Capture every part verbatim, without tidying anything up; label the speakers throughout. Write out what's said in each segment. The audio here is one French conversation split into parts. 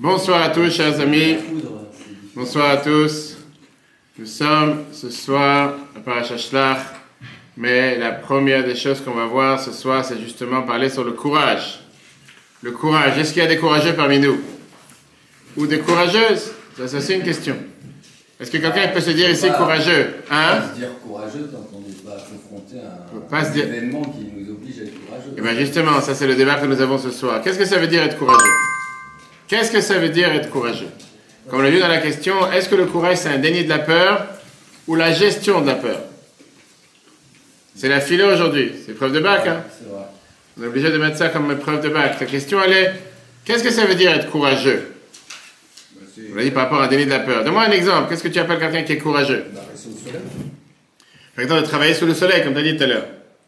Speaker 1: Bonsoir à tous, chers amis. Bonsoir à tous. Nous sommes ce soir à Parashat Shlach, mais la première des choses qu'on va voir ce soir, c'est justement parler sur le courage. Le courage. Est-ce qu'il y a des courageux parmi nous? Ou des courageuses? Ça, c'est aussi une question. Est-ce que quelqu'un peut se dire ici pas, courageux? Hein?
Speaker 2: Pas se dire courageux tant qu'on n'est pas confronté à un,
Speaker 1: pas
Speaker 2: un
Speaker 1: dire...
Speaker 2: événement qui nous oblige à être courageux.
Speaker 1: Et bien justement, ça c'est le débat que nous avons ce soir. Qu'est-ce que ça veut dire être courageux? Qu'est-ce que ça veut dire être courageux? Comme on l'a vu dans la question, est-ce que le courage c'est un déni de la peur ou la gestion de la peur? C'est la philo aujourd'hui, c'est preuve de bac. Hein?
Speaker 2: C'est vrai.
Speaker 1: On est obligé de mettre ça comme preuve de bac. La question elle est, qu'est-ce que ça veut dire être courageux? On l'a dit par rapport à un déni de la peur. Donne-moi un exemple, qu'est-ce que tu appelles quelqu'un qui est courageux?
Speaker 2: Rester au soleil.
Speaker 1: Par exemple, de travailler sous le soleil, comme tu as dit tout à l'heure.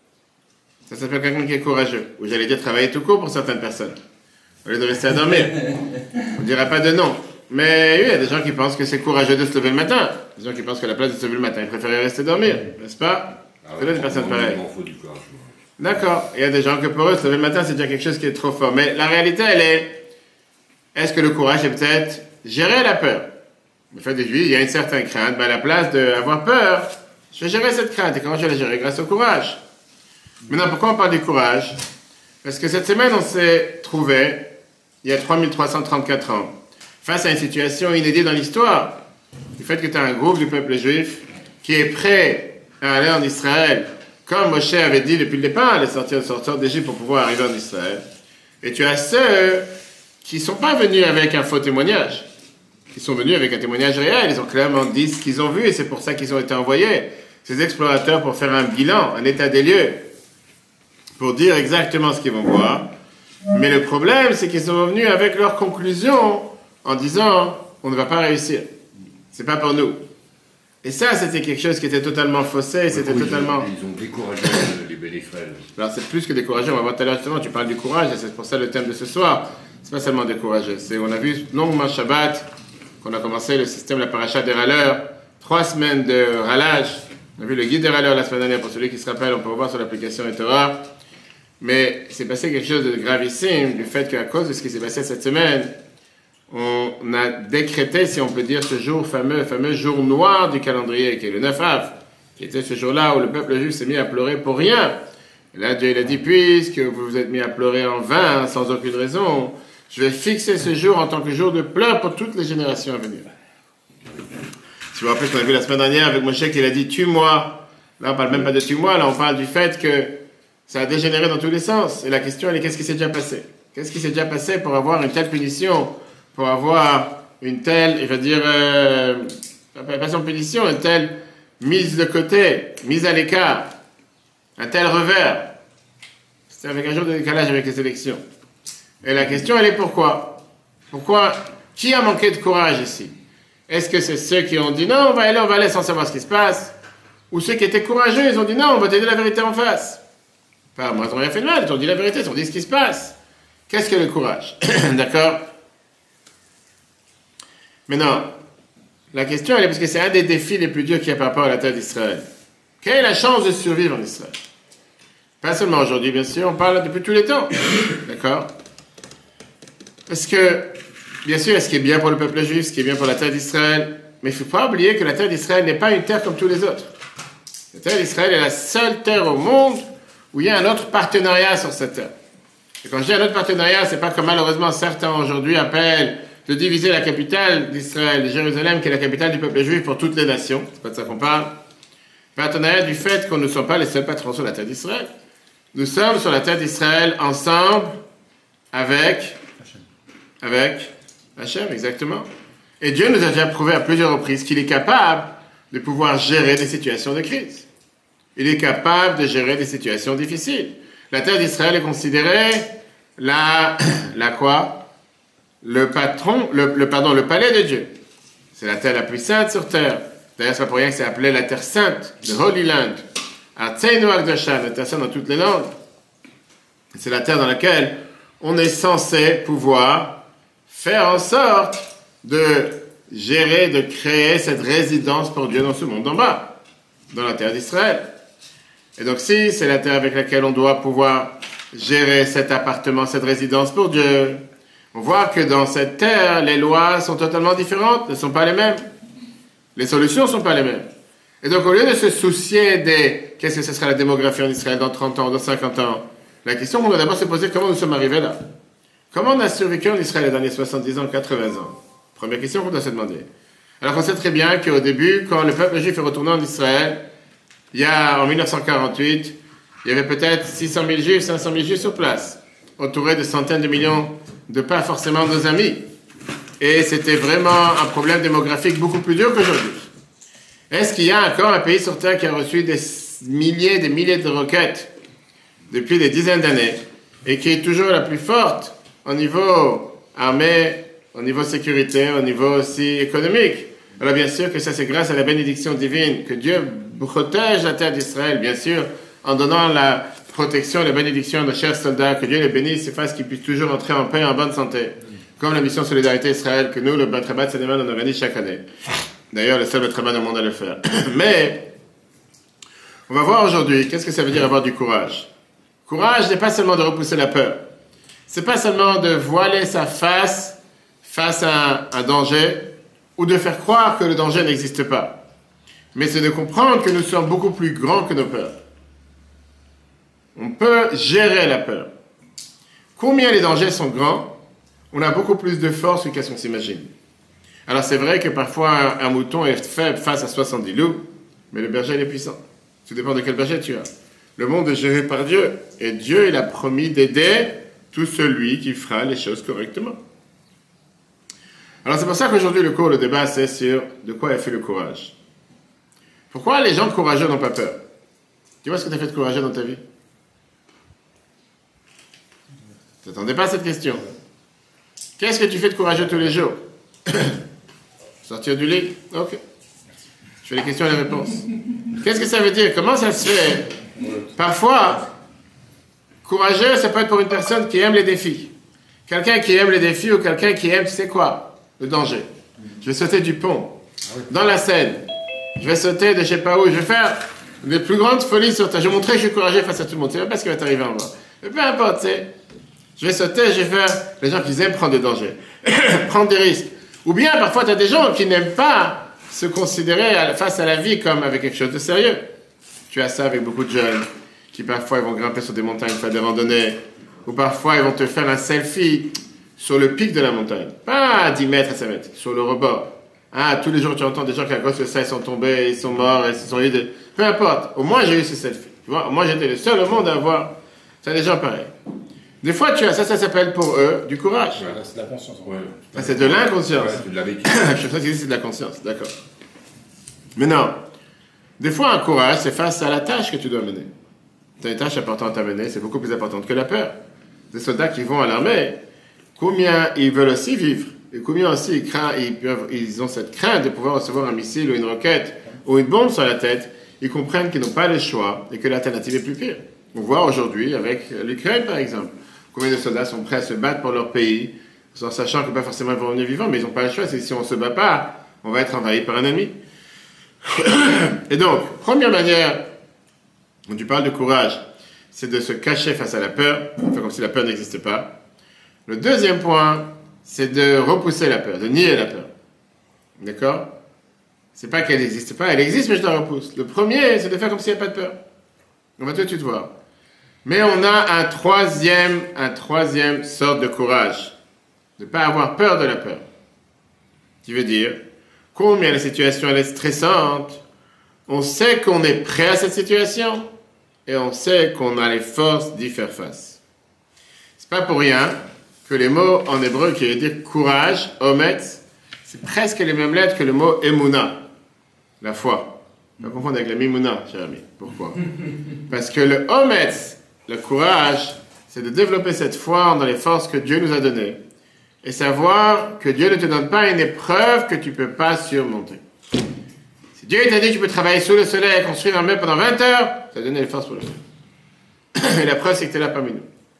Speaker 1: Ça s'appelle quelqu'un qui est courageux. Ou j'allais dire travailler tout court pour certaines personnes. Au lieu de rester à dormir. On ne dira pas de non. Mais oui, il y a des gens qui pensent que c'est courageux de se lever le matin. Des gens qui pensent que la place de se lever le matin, ils préfèrent rester dormir. N'est-ce pas?
Speaker 3: Ah
Speaker 1: C'est
Speaker 3: ouais,
Speaker 1: des personnes pareilles.
Speaker 3: Il m'en faut du courage.
Speaker 1: D'accord. Il y a des gens que pour eux, se lever le matin, c'est déjà quelque chose qui est trop fort. Mais la réalité, elle est, est-ce que le courage est peut-être gérer la peur? Le fait de dire, il y a une certaine crainte. Ben, à la place d'avoir peur, je vais gérer cette crainte. Et comment je vais la gérer? Grâce au courage. Maintenant, pourquoi on parle du courage? Parce que cette semaine, on s'est trouvé, il y a trois mille trois cent trente-quatre ans, face à une situation inédite dans l'histoire. Du fait que tu as un groupe du peuple juif qui est prêt à aller en Israël, comme Moshe avait dit depuis le départ, aller sortir, sortir d'Égypte pour pouvoir arriver en Israël. Et tu as ceux qui ne sont pas venus avec un faux témoignage, qui sont venus avec un témoignage réel. Ils ont clairement dit ce qu'ils ont vu et c'est pour ça qu'ils ont été envoyés, ces explorateurs, pour faire un bilan, un état des lieux, pour dire exactement ce qu'ils vont voir. Mais le problème, c'est qu'ils sont venus avec leurs conclusions en disant on ne va pas réussir. C'est pas pour nous. Et ça, c'était quelque chose qui était totalement faussé, c'était
Speaker 3: Oui,
Speaker 1: totalement...
Speaker 3: Ils ont découragé les belles Israël.
Speaker 1: Alors c'est plus que découragé, on va voir tout à l'heure justement, tu parles du courage, et c'est pour ça le thème de ce soir. C'est pas seulement découragé, c'est, on a vu longuement Shabbat, qu'on a commencé le système, la paracha des râleurs, trois semaines de râlage. On a vu le guide des râleurs la semaine dernière, pour celui qui se rappelle, on peut voir sur l'application Etora. Mais c'est passé quelque chose de gravissime, du fait qu'à cause de ce qui s'est passé cette semaine, on a décrété, si on peut dire, ce jour fameux, fameux jour noir du calendrier, qui est le neuf av, qui était ce jour-là où le peuple juif s'est mis à pleurer pour rien. Et là, Dieu il a dit, puisque vous vous êtes mis à pleurer en vain, sans aucune raison, je vais fixer ce jour en tant que jour de pleurs pour toutes les générations à venir. Si vous vous rappelez ce qu'on a vu la semaine dernière avec Moshe qui a dit, tue-moi. Là, on ne parle même pas de tue-moi, là, on parle du fait que ça a dégénéré dans tous les sens. Et la question, elle est, qu'est-ce qui s'est déjà passé? Qu'est-ce qui s'est déjà passé pour avoir une telle punition? Pour avoir une telle, je veux dire, euh, pas son punition, une telle mise de côté, mise à l'écart, un tel revers. C'est avec un jour de décalage avec les élections. Et la question, elle est pourquoi? Pourquoi? Qui a manqué de courage ici? Est-ce que c'est ceux qui ont dit non, on va aller, on va aller sans savoir ce qui se passe? Ou ceux qui étaient courageux, ils ont dit non, on va te dire la vérité en face? Enfin, moi, ils n'ont rien fait de mal, ils ont dit la vérité, ils ont dit ce qui se passe. Qu'est-ce que le courage? D'accord? Maintenant, la question, elle est parce que c'est un des défis les plus durs qu'il y a par rapport à la terre d'Israël. Quelle est la chance de survivre en Israël? Pas seulement aujourd'hui, bien sûr, on parle depuis tous les temps. D'accord? Parce que, bien sûr, ce qui est bien pour le peuple juif, ce qui est bien pour la terre d'Israël, mais il ne faut pas oublier que la terre d'Israël n'est pas une terre comme tous les autres. La terre d'Israël est la seule terre au monde où il y a un autre partenariat sur cette terre. Et quand je dis un autre partenariat, c'est pas comme malheureusement certains aujourd'hui appellent de diviser la capitale d'Israël, Jérusalem, qui est la capitale du peuple juif pour toutes les nations. C'est pas de ça qu'on parle. Partenariat du fait qu'on ne soit pas les seuls patrons sur la terre d'Israël. Nous sommes sur la terre d'Israël ensemble avec avec Hachem, exactement. Et Dieu nous a déjà prouvé à plusieurs reprises qu'il est capable de pouvoir gérer des situations de crise. Il est capable de gérer des situations difficiles. La terre d'Israël est considérée la, la quoi? Le patron, le, le, pardon, le palais de Dieu. C'est la terre la plus sainte sur terre. D'ailleurs, c'est pas pour rien que c'est appelé la terre sainte, le Holy Land. Artseinu Akdosha, la terre sainte dans toutes les langues. C'est la terre dans laquelle on est censé pouvoir faire en sorte de gérer, de créer cette résidence pour Dieu dans ce monde en bas, dans la terre d'Israël. Et donc, si c'est la terre avec laquelle on doit pouvoir gérer cet appartement, cette résidence pour Dieu, on voit que dans cette terre, les lois sont totalement différentes, ne sont pas les mêmes. Les solutions ne sont pas les mêmes. Et donc, au lieu de se soucier des qu'est-ce que ce sera la démographie en Israël dans trente ans, dans cinquante ans, la question qu'on doit d'abord se poser, comment nous sommes arrivés là? Comment on a survécu en Israël les derniers soixante-dix ans, quatre-vingts ans? Première question qu'on doit se demander. Alors, on sait très bien qu'au début, quand le peuple juif est retourné en Israël, il y a, en mille neuf cent quarante-huit, il y avait peut-être six cent mille juifs, cinq cent mille juifs sur place, entourés de centaines de millions de pas forcément nos amis. Et c'était vraiment un problème démographique beaucoup plus dur qu'aujourd'hui. Est-ce qu'il y a encore un pays sur Terre qui a reçu des milliers, des milliers de requêtes depuis des dizaines d'années et qui est toujours la plus forte au niveau armée, au niveau sécurité, au niveau aussi économique? Alors bien sûr que ça c'est grâce à la bénédiction divine, que Dieu protège la terre d'Israël, bien sûr, en donnant la protection et la bénédiction à nos chers soldats, que Dieu les bénisse et fasse qu'ils puissent toujours entrer en paix et en bonne santé. Comme la mission Solidarité Israël que nous, le Beit Rabat Sénéman, on organise chaque année. D'ailleurs, le seul Beit Rabat au monde à le faire. Mais, on va voir aujourd'hui, qu'est-ce que ça veut dire avoir du courage? Courage n'est pas seulement de repousser la peur. C'est pas seulement de voiler sa face face à un, un danger ou de faire croire que le danger n'existe pas. Mais c'est de comprendre que nous sommes beaucoup plus grands que nos peurs. On peut gérer la peur. Combien les dangers sont grands, on a beaucoup plus de force que qu'est-ce qu'on s'imagine. Alors c'est vrai que parfois un, un mouton est faible face à soixante-dix loups, mais le berger il est puissant. Tout dépend de quel berger tu as. Le monde est géré par Dieu, et Dieu il a promis d'aider tout celui qui fera les choses correctement. Alors c'est pour ça qu'aujourd'hui le cours, le débat c'est sur de quoi est fait le courage. Pourquoi les gens courageux n'ont pas peur? Tu vois ce que tu as fait de courageux dans ta vie? Tu n'attendais pas à cette question. Qu'est-ce que tu fais de courageux tous les jours? Sortir du lit? Ok. Je fais les questions et les réponses. Qu'est-ce que ça veut dire? Comment ça se fait? Parfois, courageux, ça peut être pour une personne qui aime les défis. Quelqu'un qui aime les défis ou quelqu'un qui aime, tu sais quoi? Le danger. Je vais sauter du pont, dans la Seine. Je vais sauter de je sais pas où. Je vais faire les plus grandes folies sur ta. Je vais montrer que je suis courageux face à tout le monde. Tu sais même pas ce qui va t'arriver en bas. Mais peu importe, tu sais. Je vais sauter, je vais faire les gens qui aiment prendre des dangers, prendre des risques. Ou bien, parfois, tu as des gens qui n'aiment pas se considérer face à la vie comme avec quelque chose de sérieux. Tu as ça avec beaucoup de jeunes qui, parfois, ils vont grimper sur des montagnes, faire des randonnées. Ou parfois, ils vont te faire un selfie sur le pic de la montagne. Pas à dix mètres, à cinq mètres, sur le rebord. Ah, tous les jours, tu entends des gens qui, à cause de ça, ils sont tombés, ils sont morts, ils se sont eu de... Peu importe. Au moins, j'ai eu ce selfie. Tu vois, au moins, j'étais le seul au monde à avoir... Ça, des gens pareils. Des fois, tu as ça, ça s'appelle pour eux du courage.
Speaker 4: Ouais, c'est de la conscience.
Speaker 3: Ouais.
Speaker 1: Ah, c'est de l'inconscience.
Speaker 3: Ouais, c'est de la vécu.
Speaker 1: Je pense que c'est de la conscience, d'accord. Mais non. Des fois, un courage, c'est face à la tâche que tu dois mener. Tu as une tâche importante à mener, c'est beaucoup plus importante que la peur. Des soldats qui vont à l'armée, combien ils veulent aussi vivre, et combien aussi ils, craignent, ils, peuvent, ils ont cette crainte de pouvoir recevoir un missile ou une roquette ou une bombe sur la tête, ils comprennent qu'ils n'ont pas le choix et que l'alternative est plus pire. On voit aujourd'hui avec l'Ukraine, par exemple. Combien de soldats sont prêts à se battre pour leur pays, en sachant que pas forcément ils vont revenir vivants, mais ils n'ont pas le choix. C'est que si on ne se bat pas, on va être envahi par un ennemi. Et donc, première manière dont tu parles de courage, c'est de se cacher face à la peur, enfin comme si la peur n'existait pas. Le deuxième point, c'est de repousser la peur, de nier la peur. D'accord? C'est pas qu'elle n'existe pas, elle existe, mais je la repousse. Le premier, c'est de faire comme s'il n'y avait pas de peur. On va tout de suite voir. Mais on a un troisième, un troisième sorte de courage. De ne pas avoir peur de la peur. Qui veut dire, combien la situation elle est stressante, on sait qu'on est prêt à cette situation et on sait qu'on a les forces d'y faire face. C'est pas pour rien que les mots en hébreu qui veut dire courage, ometz, c'est presque les mêmes lettres que le mot emuna, la foi. On va confondre avec la mimouna, cher ami. Pourquoi? Parce que le ometz, le courage, c'est de développer cette foi dans les forces que Dieu nous a données. Et savoir que Dieu ne te donne pas une épreuve que tu ne peux pas surmonter. Si Dieu t'a dit que tu peux travailler sous le soleil et construire un meuble pendant vingt heures, ça t'a donné les forces pour le faire. Et la preuve, c'est que tu es là parmi nous.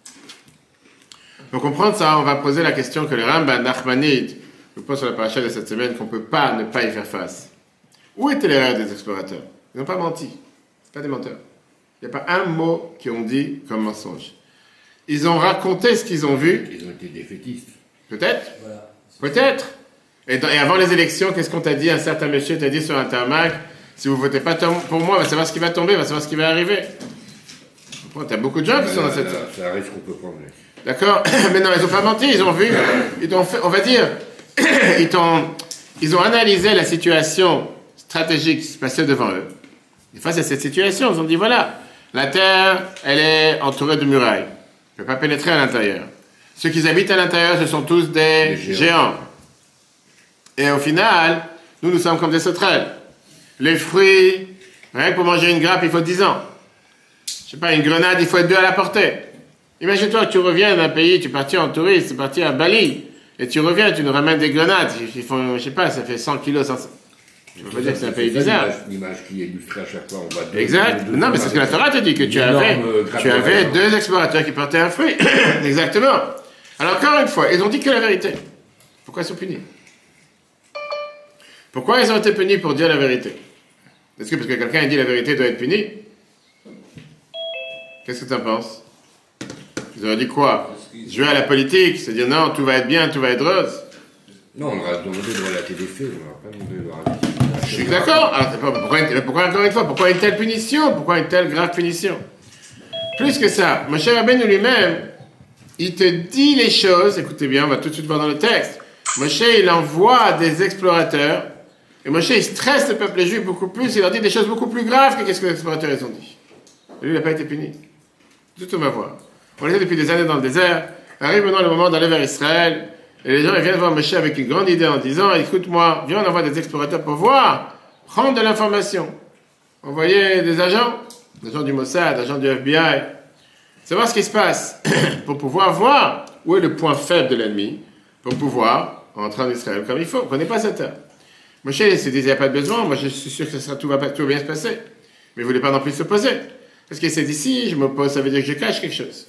Speaker 1: Pour comprendre ça, on va poser la question que le Rambam Nachmanide nous pose sur la paracha de cette semaine, qu'on ne peut pas ne pas y faire face. Où était l'erreur des explorateurs? Ils n'ont pas menti. Ce pas des menteurs. Il n'y a pas un mot qu'ils ont dit comme mensonge. Ils ont raconté ce qu'ils ont vu.
Speaker 3: Ils ont été défaitistes.
Speaker 1: Peut-être.
Speaker 2: Voilà.
Speaker 1: Peut-être. Et, dans- et avant les élections, qu'est-ce qu'on t'a dit? Un certain monsieur t'a dit sur un tarmac, si vous votez pas tom- pour moi, on va savoir ce qui va tomber, on va savoir ce qui va arriver. Bon, t'as beaucoup de gens qui sont dans cette...
Speaker 3: C'est un risque qu'on peut prendre.
Speaker 1: D'accord? Mais non, ils n'ont pas menti, ils ont vu, ils ont fait, on va dire, ils ont, ils ont analysé la situation stratégique qui se passait devant eux. Et face à cette situation, ils ont dit, voilà, la terre, elle est entourée de murailles. On ne peut pas pénétrer à l'intérieur. Ceux qui habitent à l'intérieur, ce sont tous des,
Speaker 3: Des
Speaker 1: géants.
Speaker 3: géants.
Speaker 1: Et au final, nous, nous sommes comme des sauterelles. Les fruits, rien que pour manger une grappe, il faut dix ans. Je sais pas, une grenade, il faut être deux à la portée. Imagine-toi que tu reviens d'un pays, tu es parti en touriste, tu es parti à Bali, et tu reviens, tu nous ramènes des grenades. Ils font, je sais pas, ça fait cent kilos, cent... Je peux pas dire que c'est un pays bizarre.
Speaker 3: L'image- L'image qui est illustrée à chaque fois, on va... deux-
Speaker 1: Exact.
Speaker 3: deux- deux-
Speaker 1: Non, mais c'est ce que la Torah te dit, que tu
Speaker 3: Une
Speaker 1: avais,
Speaker 3: énorme, euh,
Speaker 1: tu
Speaker 3: grappe de
Speaker 1: avais
Speaker 3: raisin.
Speaker 1: deux explorateurs qui portaient un fruit. Exactement. Alors encore une fois, ils ont dit que la vérité. Pourquoi ils sont punis? Pourquoi ils ont été punis pour dire la vérité? Est-ce que parce que quelqu'un a dit la vérité, il doit être puni? Qu'est-ce que tu en penses? Ils auraient dit quoi? Jouer à la politique, se dire non, tout va être bien, tout va être rose.
Speaker 3: Non, on leur a demandé de relater des faits, on leur a pas demandé de raconter.
Speaker 1: Je suis d'accord. Alors, c'est pas- pourquoi, une- pourquoi, encore une fois, pourquoi une telle punition? Pourquoi une telle grave punition? Plus que ça, Moshe Rabbeinu lui-même, il te dit les choses, écoutez bien, on va tout de suite voir dans le texte. Moshe, il envoie des explorateurs, et Moshe, il stresse le peuple juif beaucoup plus, il leur dit des choses beaucoup plus graves que qu'est-ce que les explorateurs ils ont dit. Et lui, il n'a pas été puni. Tout on va voir. On était depuis des années dans le désert, arrive maintenant le moment d'aller vers Israël, et les gens ils viennent voir Moshe avec une grande idée en disant, écoute-moi, viens on envoie des explorateurs pour voir, prendre de l'information. Envoyer des agents, des agents du Mossad, des agents du F B I, savoir ce qui se passe, pour pouvoir voir où est le point faible de l'ennemi, pour pouvoir rentrer en Israël comme il faut. On ne connaît pas cette heure. Moshe il se disait, il n'y a pas de besoin, moi je suis sûr que ça sera, tout, va, pas- tout va bien se passer. Mais il ne voulait pas non plus s'opposer. Parce qu'il s'est dit, si je m'oppose, ça veut dire que je cache quelque chose.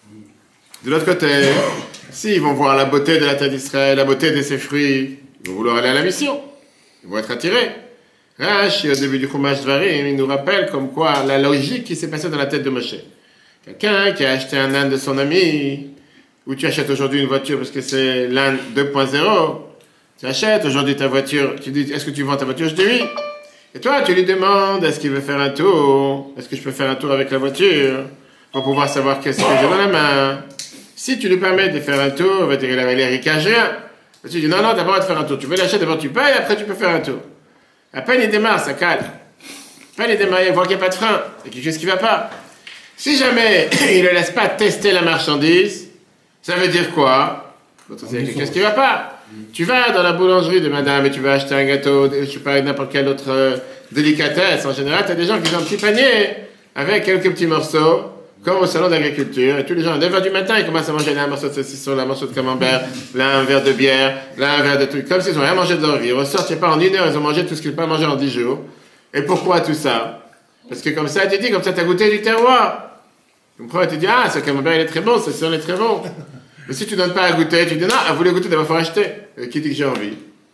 Speaker 1: De l'autre côté, si ils vont voir la beauté de la terre d'Israël, la beauté de ses fruits, ils vont vouloir aller à la mission. Ils vont être attirés. Rashi, au début du Chumash Dvarim, il nous rappelle comme quoi la logique qui s'est passée dans la tête de Moshe. Quelqu'un qui a acheté un âne de son ami, ou tu achètes aujourd'hui une voiture parce que c'est l'âne deux point zéro, tu achètes aujourd'hui ta voiture, tu dis, est-ce que tu vends ta voiture? Je dis oui. Et toi, tu lui demandes, est-ce qu'il veut faire un tour? Est-ce que je peux faire un tour avec la voiture? Pour pouvoir savoir qu'est-ce que j'ai dans la main. Si tu lui permets de faire un tour, il va dire, il a l'air ricager rien. Tu dis, non, non, d'abord, de faire un tour. Tu veux l'acheter, d'abord tu payes, après tu peux faire un tour. À peine il démarre, ça cale. À peine il démarre, il voit qu'il n'y a pas de frein. Il y a quelque chose qui ne va pas. Si jamais il ne laisse pas tester la marchandise, ça veut dire quoi? Il y a quelque chose qui ne va pas. Tu vas dans la boulangerie de madame et tu vas acheter un gâteau, je sais pas, n'importe quelle autre euh, délicatesse. En général, tu as des gens qui ont un petit panier avec quelques petits morceaux, comme au salon d'agriculture. Et tous les gens, à neuf heures du matin, ils commencent à manger là un morceau de saucisson, là un morceau de camembert, là un verre de bière, là un verre de trucs. Comme s'ils n'ont rien mangé de leur vie. Ils ressortent, je sais pas, en une heure, ils ont mangé tout ce qu'ils n'ont pas mangé en dix jours. Et pourquoi tout ça? Parce que comme ça, tu dis, comme ça, tu as goûté du terroir. Tu comprends? Tu dis, ah, ce camembert, il est très bon, ce saucisson, il est très bon. Mais si tu ne donnes pas à goûter, tu dis, non, vous voulez goûter, d'abord, il faut acheter. Et qui dit que j'ai envie?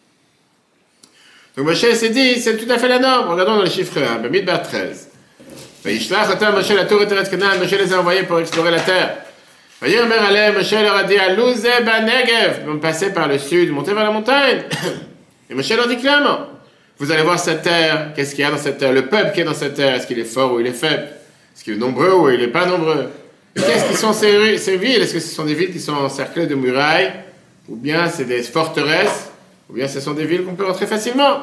Speaker 1: Donc Moshe s'est dit, c'est tout à fait la norme. Regardons dans les chiffres un, Bamidbar treize. Vaishlach otam Moshe la tour et Teretz Canaan, Moshe les a envoyés pour explorer la terre. Vayomer aleh, Moshe leur a dit, Alouze Banegev, vont passer par le sud, monter vers la montagne. Et Moshe leur dit clairement, vous allez voir cette terre, qu'est-ce qu'il y a dans cette terre, le peuple qui est dans cette terre, est-ce qu'il est fort ou il est faible, est-ce qu'il est nombreux ou il n'est pas nombreux. Et qu'est-ce qui sont ces, rues- ces villes? Est-ce que ce sont des villes qui sont encerclées de murailles, ou bien c'est des forteresses, ou bien ce sont des villes qu'on peut rentrer facilement?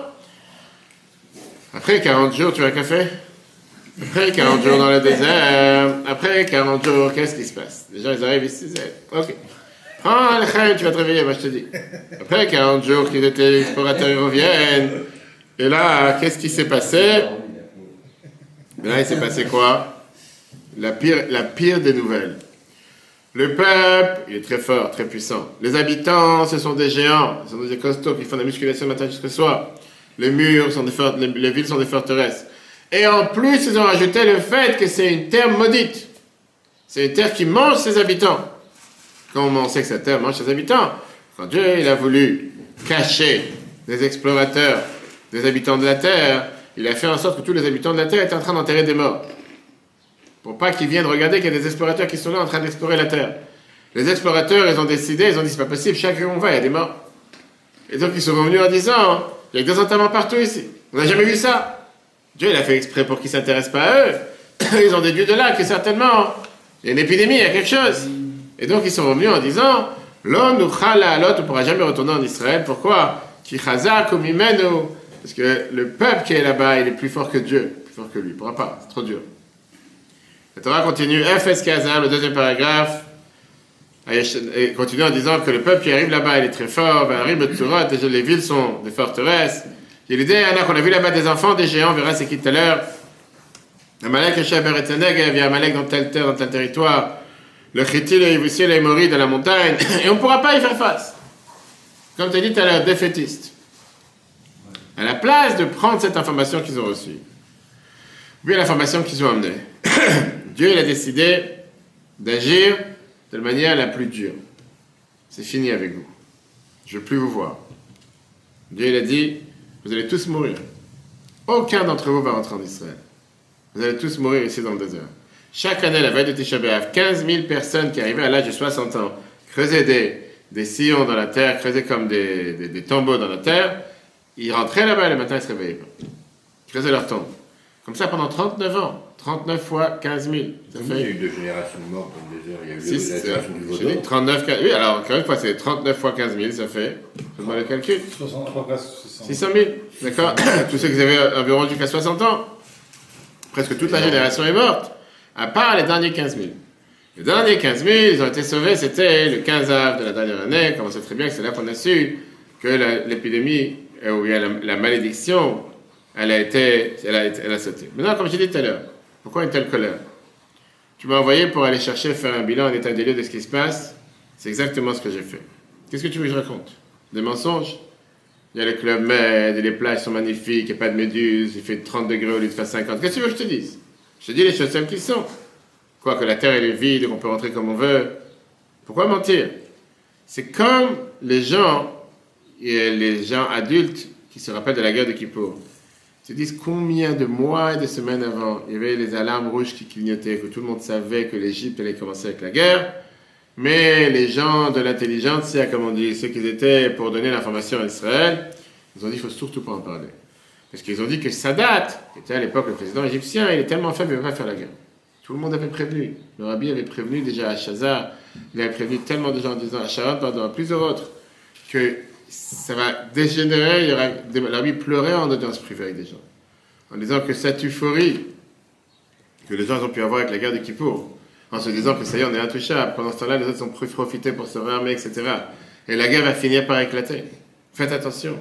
Speaker 1: Après quarante jours, tu veux un café? Après quarante jours dans le désert, après quarante jours, qu'est-ce qui se passe? Les gens, ils arrivent ici, c'est... Ok. Prends le chêne, tu vas te réveiller, moi je te dis. Après quarante jours qu'ils étaient explorateurs, ils reviennent. Et là, qu'est-ce qui s'est passé? Et là, il s'est passé quoi? La pire, la pire des nouvelles. Le peuple, il est très fort, très puissant. Les habitants, ce sont des géants, ce sont des costauds qui font de la musculation matin jusqu'au soir. Les murs sont des fort- les, les villes sont des forteresses. Et en plus, ils ont rajouté le fait que c'est une terre maudite. C'est une terre qui mange ses habitants. Comment on sait que cette terre mange ses habitants? Quand Dieu il a voulu cacher des explorateurs, des habitants de la terre, il a fait en sorte que tous les habitants de la terre étaient en train d'enterrer des morts. Pour pas qu'ils viennent regarder qu'il y a des explorateurs qui sont là en train d'explorer la terre. Les explorateurs, ils ont décidé, ils ont dit, c'est pas possible, chaque jour on va, il y a des morts. Et donc ils sont revenus en disant, il y a des enterrements partout ici. On n'a jamais vu ça. Dieu, il a fait exprès pour qu'ils ne s'intéressent pas à eux. Ils ont déduit de là que certainement, il y a une épidémie, il y a quelque chose. Et donc ils sont revenus en disant, l'on nous chala à l'autre, on ne pourra jamais retourner en Israël. Pourquoi? Ki chazak ou mimenu. Parce que le peuple qui est là-bas, il est plus fort que Dieu, plus fort que lui. Il ne pourra pas, c'est trop dur. La Torah continue, F S Kazan, le deuxième paragraphe, et continue en disant que le peuple qui arrive là-bas, il est très fort, arrive de Tsurot, déjà les villes sont des forteresses. Il y a l'idée, Anna, qu'on a vu là-bas des enfants, des géants, on verra c'est qui tout à l'heure. Amalek, le Sheber et Negev, il y a Amalek dans telle terre, dans tel territoire. Le Chiti, le Yévusi, le Émori dans la montagne, et on ne pourra pas y faire face. Comme tu as dit tout à l'heure, défaitiste. À la place de prendre cette information qu'ils ont reçue, puis l'information qu'ils ont amenée, Dieu il a décidé d'agir de la manière la plus dure. C'est fini avec vous. Je ne veux plus vous voir. Dieu il a dit, vous allez tous mourir. Aucun d'entre vous va rentrer en Israël. Vous allez tous mourir ici dans le désert. Chaque année, la veille de Tisha B'Av, quinze mille personnes qui arrivaient à l'âge de soixante ans, creusaient des, des sillons dans la terre, creusaient comme des, des, des tombeaux dans la terre. Ils rentraient là-bas et le matin, ils se réveillaient pas. Ils creusaient leur tombe. Comme ça pendant trente-neuf ans. trente-neuf fois quinze mille. Ça fait...
Speaker 3: Il y a eu deux générations de morts dans le désert. Il y a eu
Speaker 1: Si,
Speaker 3: la génération du
Speaker 1: j'ai dit
Speaker 3: Vaudor.
Speaker 1: trente-neuf, oui, alors encore une fois, c'est trente-neuf fois quinze mille, ça fait. Faites-moi le calcul.
Speaker 4: soixante-trois,
Speaker 1: six cent mille. D'accord. Tous ceux qui avaient environ jusqu'à soixante ans. Presque toute la génération est morte. À part les derniers quinze mille. Les derniers quinze mille, ils ont été sauvés, c'était le quinze av de la dernière année. Comme on sait très bien que c'est là qu'on a su que la, l'épidémie, ou bien la, la malédiction, elle a été, elle a, été, elle a sauté. Maintenant, comme j'ai dit tout à l'heure, pourquoi une telle colère? Tu m'as envoyé pour aller chercher, faire un bilan, un état des lieux de ce qui se passe. C'est exactement ce que j'ai fait. Qu'est-ce que tu veux que je raconte? Des mensonges? Il y a le club Med, les plages sont magnifiques, il n'y a pas de méduses, il fait trente degrés au lieu de faire cinquante. Qu'est-ce que tu veux que je te dise? Je te dis les choses telles qu'elles sont. Quoi, que la terre elle est vide, qu'on peut rentrer comme on veut. Pourquoi mentir? C'est comme les gens, et les gens adultes qui se rappellent de la guerre de Kippour. Ils se disent combien de mois et de semaines avant, il y avait les alarmes rouges qui clignotaient, que tout le monde savait que l'Égypte allait commencer avec la guerre. Mais les gens de l'intelligence, comme on dit, ceux qui étaient pour donner l'information à Israël, ils ont dit qu'il ne faut surtout pas en parler. Parce qu'ils ont dit que Sadat, qui était à l'époque le président égyptien, il est tellement faible, il ne va pas faire la guerre. Tout le monde avait prévenu. Le rabbi avait prévenu déjà à Shazar, il avait prévenu tellement de gens en disant, à Sharon, pardon, à plusieurs autres, que ça va dégénérer, il y aura, le rabbi pleurait en audience privée avec des gens, en disant que cette euphorie que les gens ont pu avoir avec la guerre de Kippour, en se disant que ça y est, on est intouchable. Pendant ce temps-là, les autres ont profité pour se réarmer, et cetera. Et la guerre va finir par éclater. Faites attention.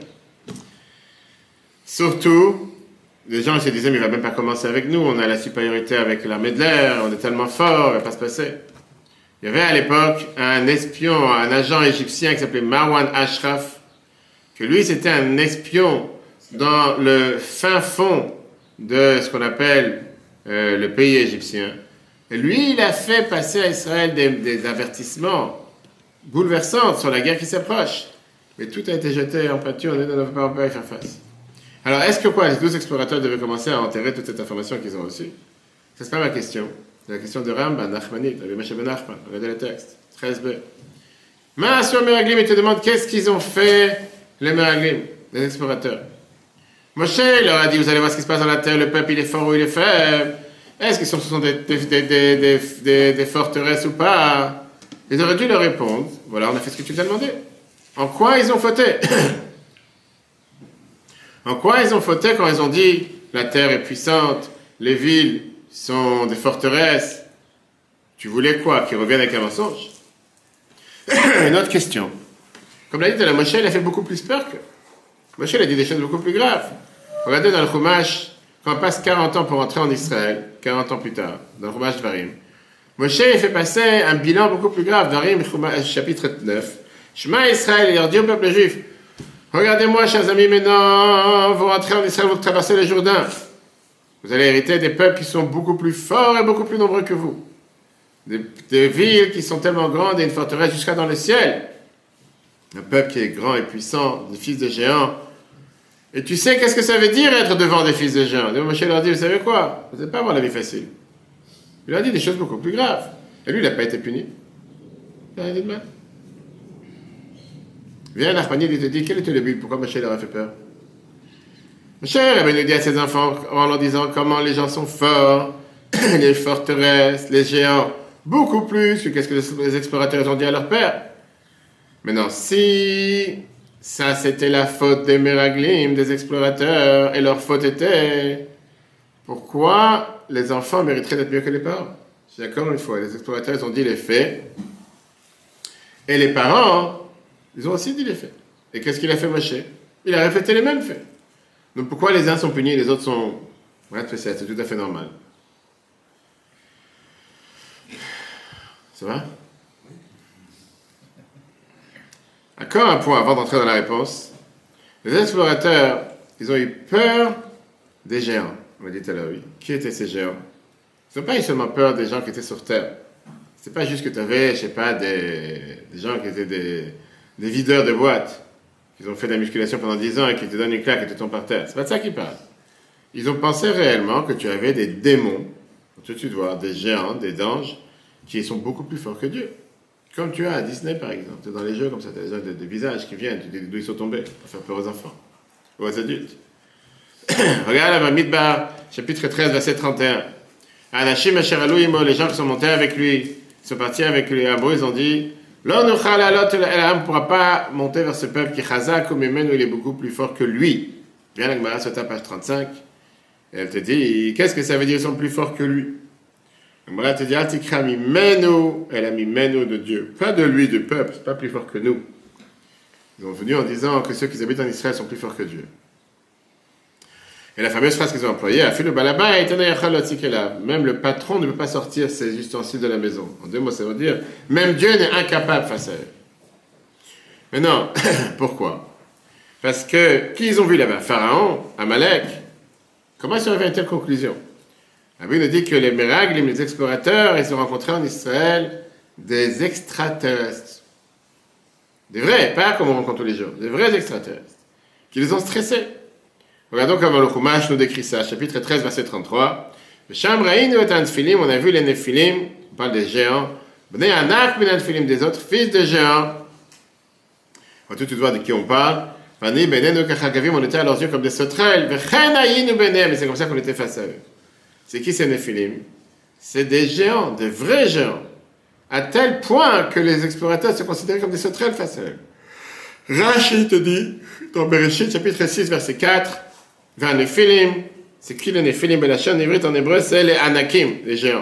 Speaker 1: Surtout, les gens se disaient, mais il ne va même pas commencer avec nous, on a la supériorité avec l'armée de l'air, on est tellement fort, il ne va pas se passer. Il y avait à l'époque un espion, un agent égyptien qui s'appelait Marwan Ashraf, que lui, c'était un espion dans le fin fond de ce qu'on appelle euh, le pays égyptien. Et lui, il a fait passer à Israël des, des avertissements bouleversants sur la guerre qui s'approche. Mais tout a été jeté en pâture, on ne va pas y faire face. Alors, est-ce que quoi, les douze explorateurs devaient commencer à enterrer toute cette information qu'ils ont reçue? Ça, c'est pas ma question. C'est la question de Rambam, Nachmanide, avec Moshe Ben Nachman. Regardez le texte, treize b. Maasur Meraglim, il te demande qu'est-ce qu'ils ont fait, les Meraglim, les explorateurs. Moshe leur a dit, vous allez voir ce qui se passe dans la terre, le peuple, il est fort ou il est faible. Est-ce que ce sont des, des, des, des, des, des forteresses ou pas? Ils auraient dû leur répondre, voilà, on a fait ce que tu t'as demandé. En quoi ils ont fauté? En quoi ils ont fauté quand ils ont dit la terre est puissante, les villes sont des forteresses? Tu voulais quoi? Qu'ils reviennent avec un mensonge? Une autre question. Comme l'a dit la Moshe, il a fait beaucoup plus peur que. Moshe, il a dit des choses beaucoup plus graves. Regardez dans le Chumash, quand on passe quarante ans pour entrer en Israël, quarante ans plus tard, dans le Chumash Dvarim, Moshe il fait passer un bilan beaucoup plus grave. Dvarim, chapitre neuf. Shema Israël, il leur dit au peuple juif, regardez-moi, chers amis, maintenant, vous rentrez en Israël, vous traversez le Jourdain. Vous allez hériter des peuples qui sont beaucoup plus forts et beaucoup plus nombreux que vous. Des, des villes qui sont tellement grandes et une forteresse jusqu'à dans le ciel. Un peuple qui est grand et puissant, des fils de géants. Et tu sais qu'est-ce que ça veut dire être devant des fils de géants? Et Moshe leur dit, vous savez quoi? Vous n'allez pas avoir la vie facile. Il leur dit des choses beaucoup plus graves. Et lui, il n'a pas été puni. T'as dit de mal. Viens, Nachmanides, il te dit, quel était le but? Pourquoi Moshe leur a fait peur? Moshe avait nous dit à ses enfants, en leur disant comment les gens sont forts, les forteresses, les géants, beaucoup plus que qu'est-ce que les explorateurs ont dit à leur père. Maintenant, si ça c'était la faute des Meraglim, des explorateurs, et leur faute était, pourquoi les enfants mériteraient d'être mieux que les parents? Je dis encore une fois, les explorateurs ils ont dit les faits, et les parents, ils ont aussi dit les faits. Et qu'est-ce qu'il a fait Moshe? Il a répété les mêmes faits. Donc pourquoi les uns sont punis et les autres sont... Ouais, c'est tout à fait normal. Ça va? Encore un point avant d'entrer dans la réponse. Les explorateurs, ils ont eu peur des géants. On m'a dit tout à l'heure, oui. Qui étaient ces géants? Ils n'ont pas eu seulement peur des gens qui étaient sur Terre. C'est pas juste que tu avais, je sais pas, des, des gens qui étaient des, des videurs de boîtes, qui ont fait de la musculation pendant dix ans et qui te donnent une claque et te tombent par terre. C'est pas de ça qu'ils parlent. Ils ont pensé réellement que tu avais des démons, tout de suite voir, des géants, des anges, qui sont beaucoup plus forts que Dieu. Comme tu as à Disney, par exemple. Tu es dans les jeux comme ça, tu as des, des visages qui viennent, tu dis d'où ils sont tombés, pour faire peur aux enfants, ou aux adultes. Regarde la Midbar, chapitre treize, verset trente et un. Anashim asher alu imo, les gens qui sont montés avec lui, ils sont partis avec lui à Abo, ils ont dit, Lo nuchal alot el Elam, ne pourra pas monter vers ce peuple qui chazak, comme Imenu, il est beaucoup plus fort que lui. Viens la Gemara sur ta page trente-cinq, et elle te dit, qu'est-ce que ça veut dire, ils sont plus forts que lui? La Gemara te dit, Altikra mimenu, elle a mis menu de Dieu, pas de lui, du peuple, c'est pas plus fort que nous. Ils sont venus en disant que ceux qui habitent en Israël sont plus forts que Dieu. Et la fameuse phrase qu'ils ont employée, même le patron ne peut pas sortir ses ustensiles de la maison. En deux mots, ça veut dire, même Dieu n'est incapable face à eux. Mais non, pourquoi? Parce que, qui ils ont vu là-bas? Pharaon, Amalek. Comment ils sont arrivés à une telle conclusion? La Bible nous dit que les Meraglim, les explorateurs, ils ont rencontré en Israël des extraterrestres. Des vrais, pas comme on rencontre tous les jours, des vrais extraterrestres, qui les ont stressés. Regardons comment le Chumash nous décrit ça, chapitre treize, verset trente-trois. On a vu les Nephilim, on parle des géants, des autres fils de géants. On va tout de suite voir de qui on parle. On était à leurs yeux comme des sauterelles, mais c'est comme ça qu'on était face à eux. C'est qui ces Nephilim? C'est des géants, des vrais géants, à tel point que les explorateurs se considéraient comme des sauterelles face à eux. Rashi te dit, dans Bereshit, chapitre six, verset quatre, vers Nephilim, c'est qui les Nephilim? Belachon, en hébreu, en hébreu, c'est les Anakim, les géants.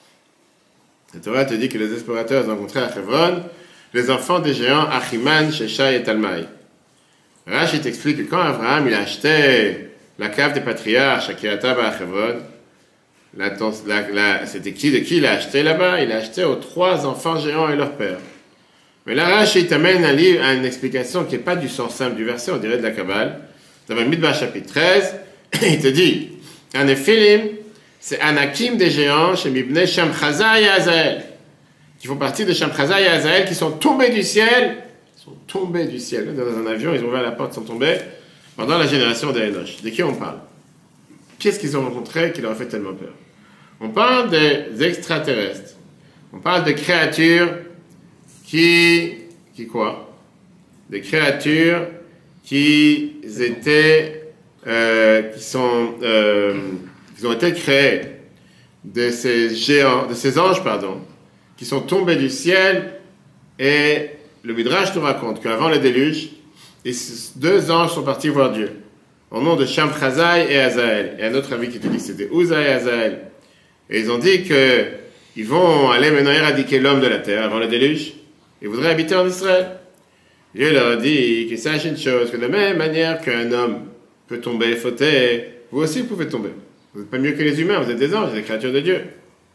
Speaker 1: La Torah te dit que les explorateurs ont rencontré à Hebron les enfants des géants Achiman, Sheshai et Talmaï. Rashi t'explique que quand Abraham il a acheté la cave des patriarches à Kiryat-Arba à Hebron, la, la, la, c'était qui de qui il a acheté là-bas? Il a acheté aux trois enfants géants et leur père. Mais là, Rashi t'amène à, lire, à une explication qui n'est pas du sens simple du verset, on dirait de la Kabbale. Dans le Midbar chapitre treize, il te dit, un Nephilim, c'est Anakim des géants chez Mibne Shamchaza et Azael, qui font partie de Shamchaza et Azael, qui sont tombés du ciel, ils sont tombés du ciel, dans un avion, ils ont ouvert la porte, ils sont tombés, pendant la génération des Enoch. De qui on parle? Qu'est-ce qu'ils ont rencontré qui leur a fait tellement peur? On parle des extraterrestres, on parle de créatures qui, qui quoi? Des créatures qui étaient, euh, qui sont, euh, qui ont été créés de ces géants, de ces anges, pardon, qui sont tombés du ciel, et le Midrash nous raconte qu'avant le déluge, les deux anges sont partis voir Dieu, au nom de Shamchazai et Azael. Et un autre avis qui te dit que c'était Uza et Azael. Et ils ont dit qu'ils vont aller maintenant éradiquer l'homme de la terre avant le déluge. Ils voudraient habiter en Israël. Dieu leur a dit qu'ils sachent une chose, que de la même manière qu'un homme peut tomber, fauter, vous aussi vous pouvez tomber. Vous n'êtes pas mieux que les humains, vous êtes des anges, des créatures de Dieu.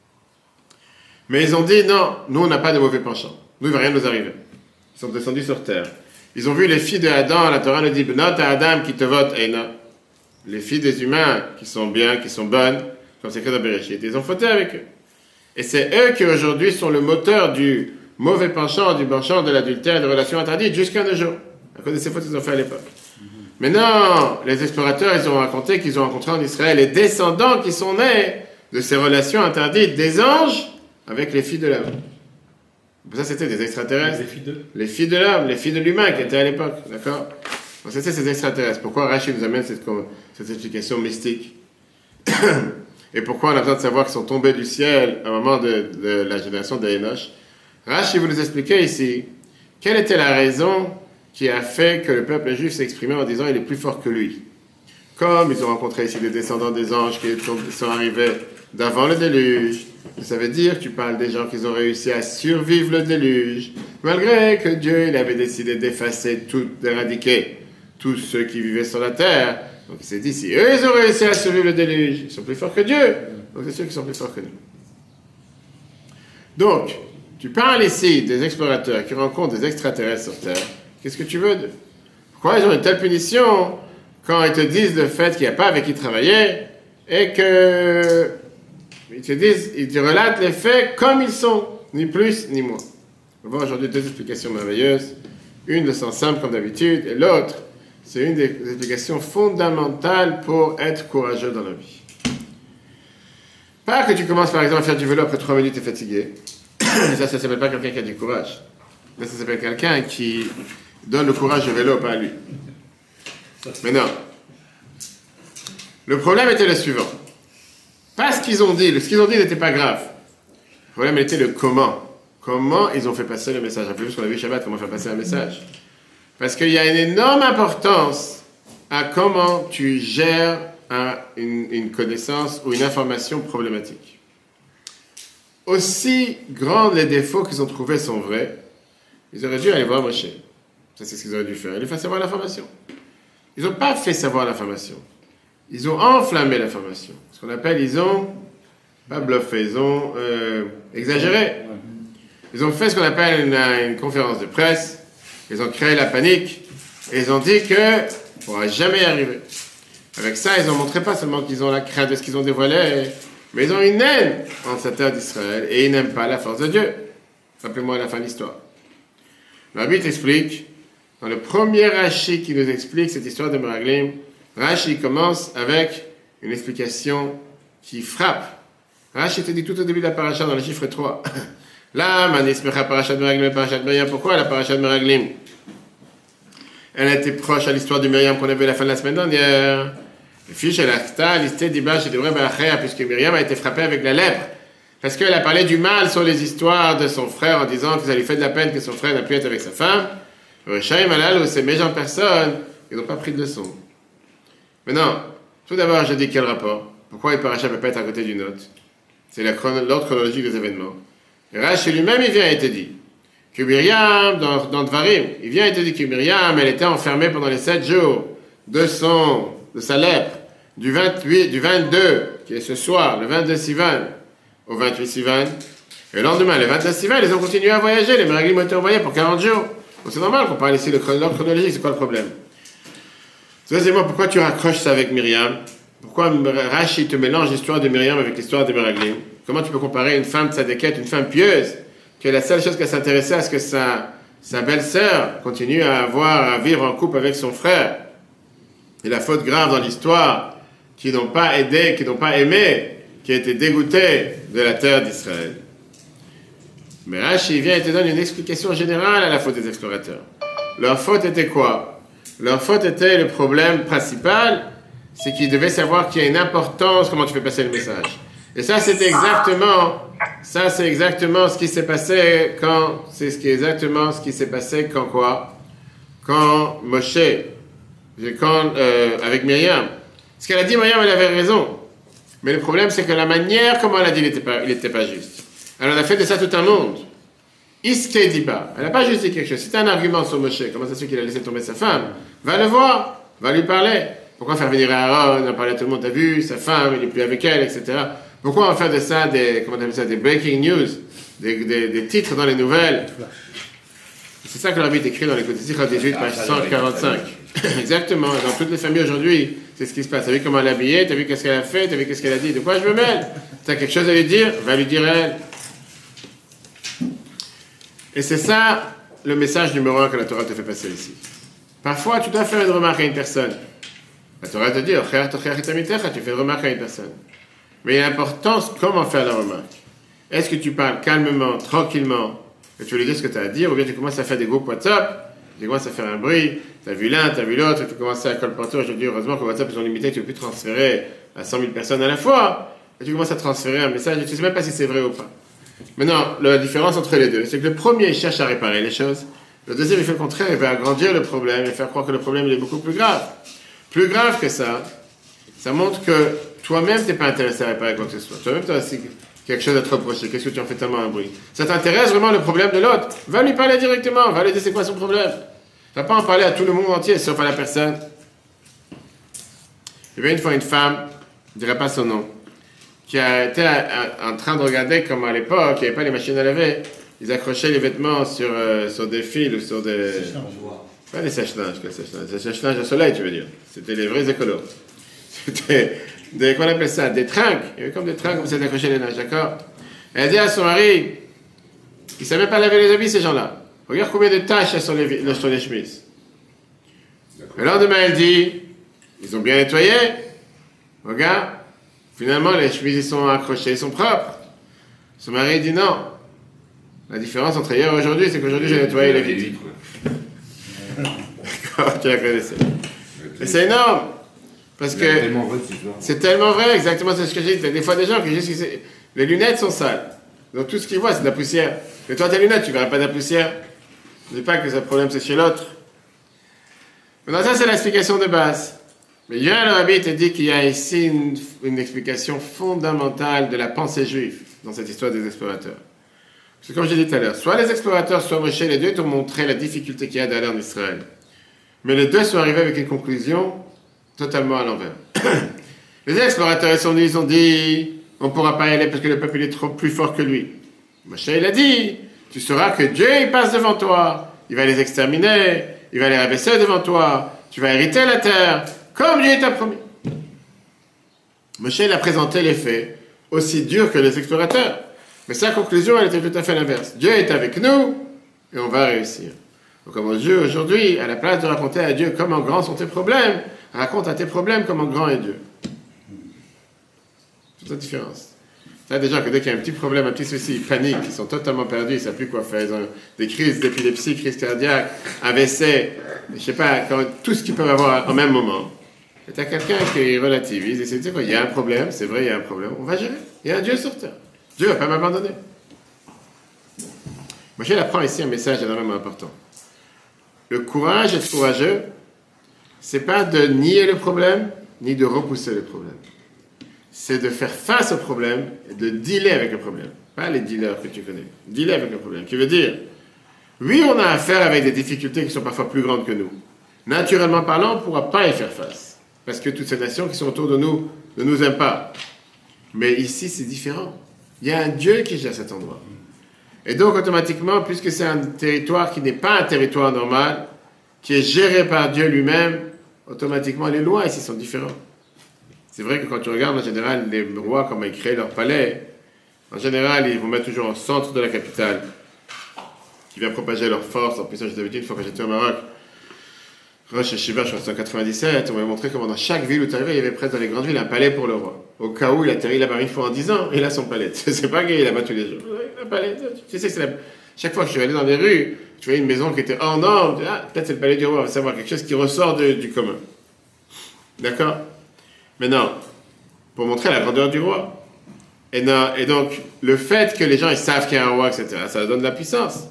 Speaker 1: Mais ils ont dit, non, nous on n'a pas de mauvais penchants. Nous, il ne va rien nous arriver. Ils sont descendus sur terre. Ils ont vu les filles de Adam, la Torah nous dit, Benot à Adam qui te vote, Eina. Les filles des humains qui sont bien, qui sont bonnes, comme c'est écrit dans Bereshit. Ils ont fauté avec eux. Et c'est eux qui aujourd'hui sont le moteur du mauvais penchant, du penchant de l'adultère et des relations interdites jusqu'à nos jours. À cause de ces fautes qu'ils ont fait à l'époque. Mm-hmm. Maintenant, les explorateurs, ils ont raconté qu'ils ont rencontré en Israël les descendants qui sont nés de ces relations interdites des anges avec les filles de l'homme. Ça, c'était des extraterrestres.
Speaker 4: Les filles d'eux.
Speaker 1: Les filles de l'homme, les filles de l'humain qui étaient à l'époque, d'accord? Donc, c'était ces extraterrestres. Pourquoi Rachid nous amène cette, cette explication mystique? Et pourquoi on a besoin de savoir qu'ils sont tombés du ciel à un moment de, de la génération d'Enoch? Rachid vous nous expliquer ici quelle était la raison qui a fait que le peuple juif s'est exprimé en disant il est plus fort que lui. Comme ils ont rencontré ici des descendants des anges qui sont arrivés d'avant le déluge, ça veut dire que tu parles des gens qui ont réussi à survivre le déluge, malgré que Dieu il avait décidé d'effacer tout, d'éradiquer tous ceux qui vivaient sur la terre. Donc il s'est dit, si eux ils ont réussi à survivre le déluge, ils sont plus forts que Dieu. Donc c'est ceux qui sont plus forts que nous. Donc, tu parles ici des explorateurs qui rencontrent des extraterrestres sur Terre. Qu'est-ce que tu veux d'eux? Pourquoi ils ont une telle punition quand ils te disent le fait qu'il n'y a pas avec qui travailler et que ils te disent, ils te relatent les faits comme ils sont, ni plus ni moins. On va voir aujourd'hui deux explications merveilleuses. Une de sens simple comme d'habitude et l'autre, c'est une des explications fondamentales pour être courageux dans la vie. Pas que tu commences par exemple à faire du vélo après trois minutes et fatigué. Ça, ça ne s'appelle pas quelqu'un qui a du courage. Là, ça s'appelle quelqu'un qui donne le courage au vélo, pas à lui. Mais non. Le problème était le suivant. Pas ce qu'ils ont dit. Ce qu'ils ont dit n'était pas grave. Le problème était le comment. Comment ils ont fait passer le message. Rappelez-vous ce qu'on a vu Shabbat, comment faire passer un message. Parce qu'il y a une énorme importance à comment tu gères un, une, une connaissance ou une information problématique. Aussi grands les défauts qu'ils ont trouvés sont vrais, ils auraient dû aller voir Moshe. Ça, c'est ce qu'ils auraient dû faire. Ils lui faire savoir l'information. Ils n'ont pas fait savoir l'information. Ils ont enflammé l'information. Ce qu'on appelle, ils ont, pas bluffé, ils ont euh, exagéré. Ils ont fait ce qu'on appelle une, une conférence de presse. Ils ont créé la panique. Et ils ont dit qu'on ne pourra jamais y arriver. Avec ça, ils ont montré pas seulement qu'ils ont la crainte de ce qu'ils ont dévoilé, mais ils ont une haine entre cette terre d'Israël et ils n'aiment pas la force de Dieu. Rappelez-moi la fin de l'histoire. Rabbi t'explique, dans le premier Rashi qui nous explique cette histoire de Meraglim, Rashi commence avec une explication qui frappe. Rashi te dit tout au début de la paracha dans le chiffre trois. Là, Manismecha parachat de Meraglim et parachat de Myriam. Pourquoi la paracha de Meraglim? Elle était proche à l'histoire de Myriam qu'on a vu à la fin de la semaine dernière. Puisque Myriam a été frappée avec la lèpre. Parce qu'elle a parlé du mal sur les histoires de son frère en disant que ça lui fait de la peine que son frère n'a pu être avec sa femme. Rishaim Alal, ces méchants personnes, ils n'ont pas pris de leçon. Maintenant, tout d'abord, je dis quel rapport? Pourquoi une paracha ne peut pas être à côté d'une autre? C'est l'ordre chronologique des événements. Et Rashi lui-même, il vient et te dit que Myriam, dans, dans Dvarim, il vient et te dit que Myriam, elle était enfermée pendant les sept jours de son, de sa lèpre, du vingt-huit, du vingt-deux, qui est ce soir, le vingt-deux Sivan, au vingt-huit Sivan. Et le lendemain, le vingt-neuf Sivan, ils ont continué à voyager. Les Meraglim ont été envoyés pour quarante jours. Donc c'est normal qu'on parle ici de l'ordre chronologique. C'est quoi le problème? Deuxièmement, pourquoi tu raccroches ça avec Myriam? Pourquoi Rashi te mélange l'histoire de Myriam avec l'histoire des Meraglim? Comment tu peux comparer une femme tzadékette, une femme pieuse, que la seule chose qu'elle s'intéressait à ce que sa, sa belle-sœur continue à avoir, à vivre en couple avec son frère? Et la faute grave dans l'histoire, qui n'ont pas aidé, qui n'ont pas aimé, qui a été dégoûté de la terre d'Israël. Mais Rashi vient et te donne une explication générale à la faute des explorateurs. Leur faute était quoi? Leur faute était le problème principal, c'est qu'ils devaient savoir qu'il y a une importance, comment tu fais passer le message. Et ça, c'est exactement, ça, c'est exactement ce qui s'est passé quand, c'est ce qui est exactement ce qui s'est passé quand quoi? Quand Moshe, quand, euh, avec Myriam. Ce qu'elle a dit, Myriam, elle avait raison. Mais le problème, c'est que la manière comment elle a dit, il n'était pas, il n'était pas juste. Elle en a fait de ça tout un monde. Iske Diba. Elle n'a pas juste dit quelque chose. Si tu as un argument sur Moshe, comment ça se fait qu'il a laissé tomber sa femme? Va le voir, va lui parler. Pourquoi faire venir Aaron, en parler à tout le monde, t'as vu, sa femme, il n'est plus avec elle, et cetera. Pourquoi on fait de ça des, comment on appelle ça, des breaking news, des, des, des titres dans les nouvelles? C'est ça que l'arbitre écrit dans les Côtés dix-huit, page cent quarante-cinq. Exactement. Dans toutes les familles aujourd'hui, c'est ce qui se passe. T'as vu comment elle est habillée, t'as vu qu'est-ce qu'elle a fait, t'as vu qu'est-ce qu'elle a dit. De quoi je me mêle? T'as quelque chose à lui dire, va lui dire elle. Et c'est ça le message numéro un que la Torah te fait passer ici. Parfois, tu dois faire une remarque à une personne. La Torah te dit, tu fais une remarque à une personne. Mais l'importance, comment faire la remarque? Est-ce que tu parles calmement, tranquillement, et tu veux lui dire ce que tu as à dire, ou bien tu commences à faire des groupes WhatsApp, tu commences à faire un bruit, tu as vu l'un, tu as vu l'autre, et tu commences à colporter. Aujourd'hui, heureusement que WhatsApp, ils ont limité, tu ne peux plus transférer à cent mille personnes à la fois, et tu commences à transférer un message, et tu ne sais même pas si c'est vrai ou pas. Maintenant, la différence entre les deux, c'est que le premier, il cherche à réparer les choses, le deuxième, il fait le contraire, il veut agrandir le problème, et faire croire que le problème, il est beaucoup plus grave. Plus grave que ça, ça montre que toi-même, tu n'es pas intéressé à réparer quoi que ce soit. Toi-même, tu as aussi quelque chose à te reprocher. Qu'est-ce que tu en fais tellement un bruit? Ça t'intéresse vraiment le problème de l'autre? Va lui parler directement, va lui dire c'est quoi son problème. Tu ne vas pas en parler à tout le monde entier, sauf à la personne. Il y avait une fois une femme, je ne dirais pas son nom, qui a été à, à, en train de regarder comment à l'époque, il n'y avait pas les machines à laver, ils accrochaient les vêtements sur, euh, sur des fils ou sur des... Pas des sèche-linges, des sèche-linges, des sèche-linges au soleil, tu veux dire. C'était les vrais écolos. C'était des, qu'on appelle ça, des trinques. Il y avait comme des trinques comme ça d'accrocher les linges, d'accord? Elle a dit à son mari, il ne savait pas laver les habits, ces gens-là. Regarde combien de taches sur les, sur les chemises. Le lendemain, elle dit, ils ont bien nettoyé. Regarde, finalement, les chemises, ils sont accrochées, ils sont propres. Son mari dit non. La différence entre hier et aujourd'hui, c'est qu'aujourd'hui, j'ai nettoyé les vitres. D'accord, tu la connaissais. Et c'est énorme. Parce que c'est tellement vrai, exactement c'est ce que j'ai dit. Des fois, des gens qui disent que les lunettes sont sales. Donc tout ce qu'ils voient, c'est de la poussière. Mais toi, tes lunettes, tu ne verras pas de la poussière. Je ne dis pas que le problème, c'est chez l'autre. Maintenant, ça, c'est l'explication de base. Mais Yoel le Rabbi te dit qu'il y a ici une, une explication fondamentale de la pensée juive dans cette histoire des explorateurs. C'est comme je l'ai dit tout à l'heure. Soit les explorateurs, soit Moshe, les deux t'ont montré la difficulté qu'il y a d'aller en Israël. Mais les deux sont arrivés avec une conclusion totalement à l'envers. Les explorateurs, ils sont venus, ils ont dit, on ne pourra pas y aller parce que le peuple il est trop plus fort que lui. Moshe, il a dit, tu sauras que Dieu, il passe devant toi, il va les exterminer, il va les rabaisser devant toi, tu vas hériter la terre, comme Dieu t'a promis. Moshe, il a présenté les faits aussi durs que les explorateurs. Mais sa conclusion, elle était tout à fait l'inverse. Dieu est avec nous et on va réussir. Donc, comme Dieu aujourd'hui, à la place de raconter à Dieu comment grands sont tes problèmes, raconte à tes problèmes comment grand est Dieu. C'est la différence. Ça, des gens que dès qu'il y a un petit problème, un petit souci, ils paniquent, ils sont totalement perdus, ils ne savent plus quoi faire. Ils ont des crises d'épilepsie, crises cardiaques, A V C, je ne sais pas, quand, tout ce qu'ils peuvent avoir en même moment. Et tu as quelqu'un qui relativise et se dit, il y a un problème, c'est vrai, il y a un problème, on va gérer. Il y a un Dieu sur terre. Dieu ne va pas m'abandonner. Moi, je apprends ici un message énormément important. Le courage, être courageux, c'est pas de nier le problème, ni de repousser le problème. C'est de faire face au problème et de dealer avec le problème. Pas les dealers que tu connais. Dealer avec le problème. Qui veut dire, oui, on a affaire avec des difficultés qui sont parfois plus grandes que nous. Naturellement parlant, on ne pourra pas y faire face. Parce que toutes ces nations qui sont autour de nous ne nous aiment pas. Mais ici, c'est différent. Il y a un Dieu qui gère cet endroit. Et donc, automatiquement, puisque c'est un territoire qui n'est pas un territoire normal, qui est géré par Dieu lui-même, automatiquement, les lois ici sont différentes. C'est vrai que quand tu regardes, en général, les rois, comment ils créent leur palais, en général, ils vont mettre toujours au centre de la capitale, qui vient propager leur force. En plus, je t'avais dit, une fois que j'étais au Maroc, Rosh Hashiva, je crois que c'était en quatre-vingt-dix-sept, on m'avait montré comment dans chaque ville où tu arrivais, il y avait presque dans les grandes villes un palais pour le roi. Au cas où il atterrit là-bas une fois en dix ans, il a son palais. C'est pas gay, il là-bas tous les jours. Un palais, tu sais, c'est la... Chaque fois que je suis allé dans les rues, tu voyais une maison qui était hors norme, ah, peut-être c'est le palais du roi, on va savoir quelque chose qui ressort de, du commun. D'accord? Maintenant, pour montrer la grandeur du roi. Et, non, et donc, le fait que les gens ils savent qu'il y a un roi, et cetera, ça donne de la puissance.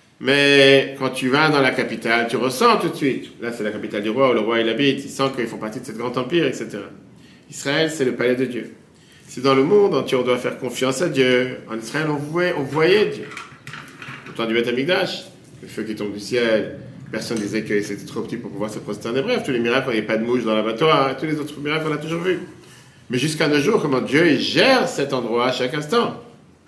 Speaker 1: Mais quand tu vas dans la capitale, tu ressens tout de suite. Là, c'est la capitale du roi, où le roi il habite, il sent qu'ils font partie de ce grand empire, et cetera. Israël, c'est le palais de Dieu. C'est dans le monde entier, on doit faire confiance à Dieu. En Israël, on voyait, on voyait Dieu. Au temps du Beth Amikdash, le feu qui tombe du ciel, personne disait que c'était trop petit pour pouvoir se prosterner. Bref, tous les miracles, il n'y avait pas de mouche dans l'abattoir, tous les autres miracles, on a toujours vu. Mais jusqu'à nos jours, comment Dieu il gère cet endroit à chaque instant.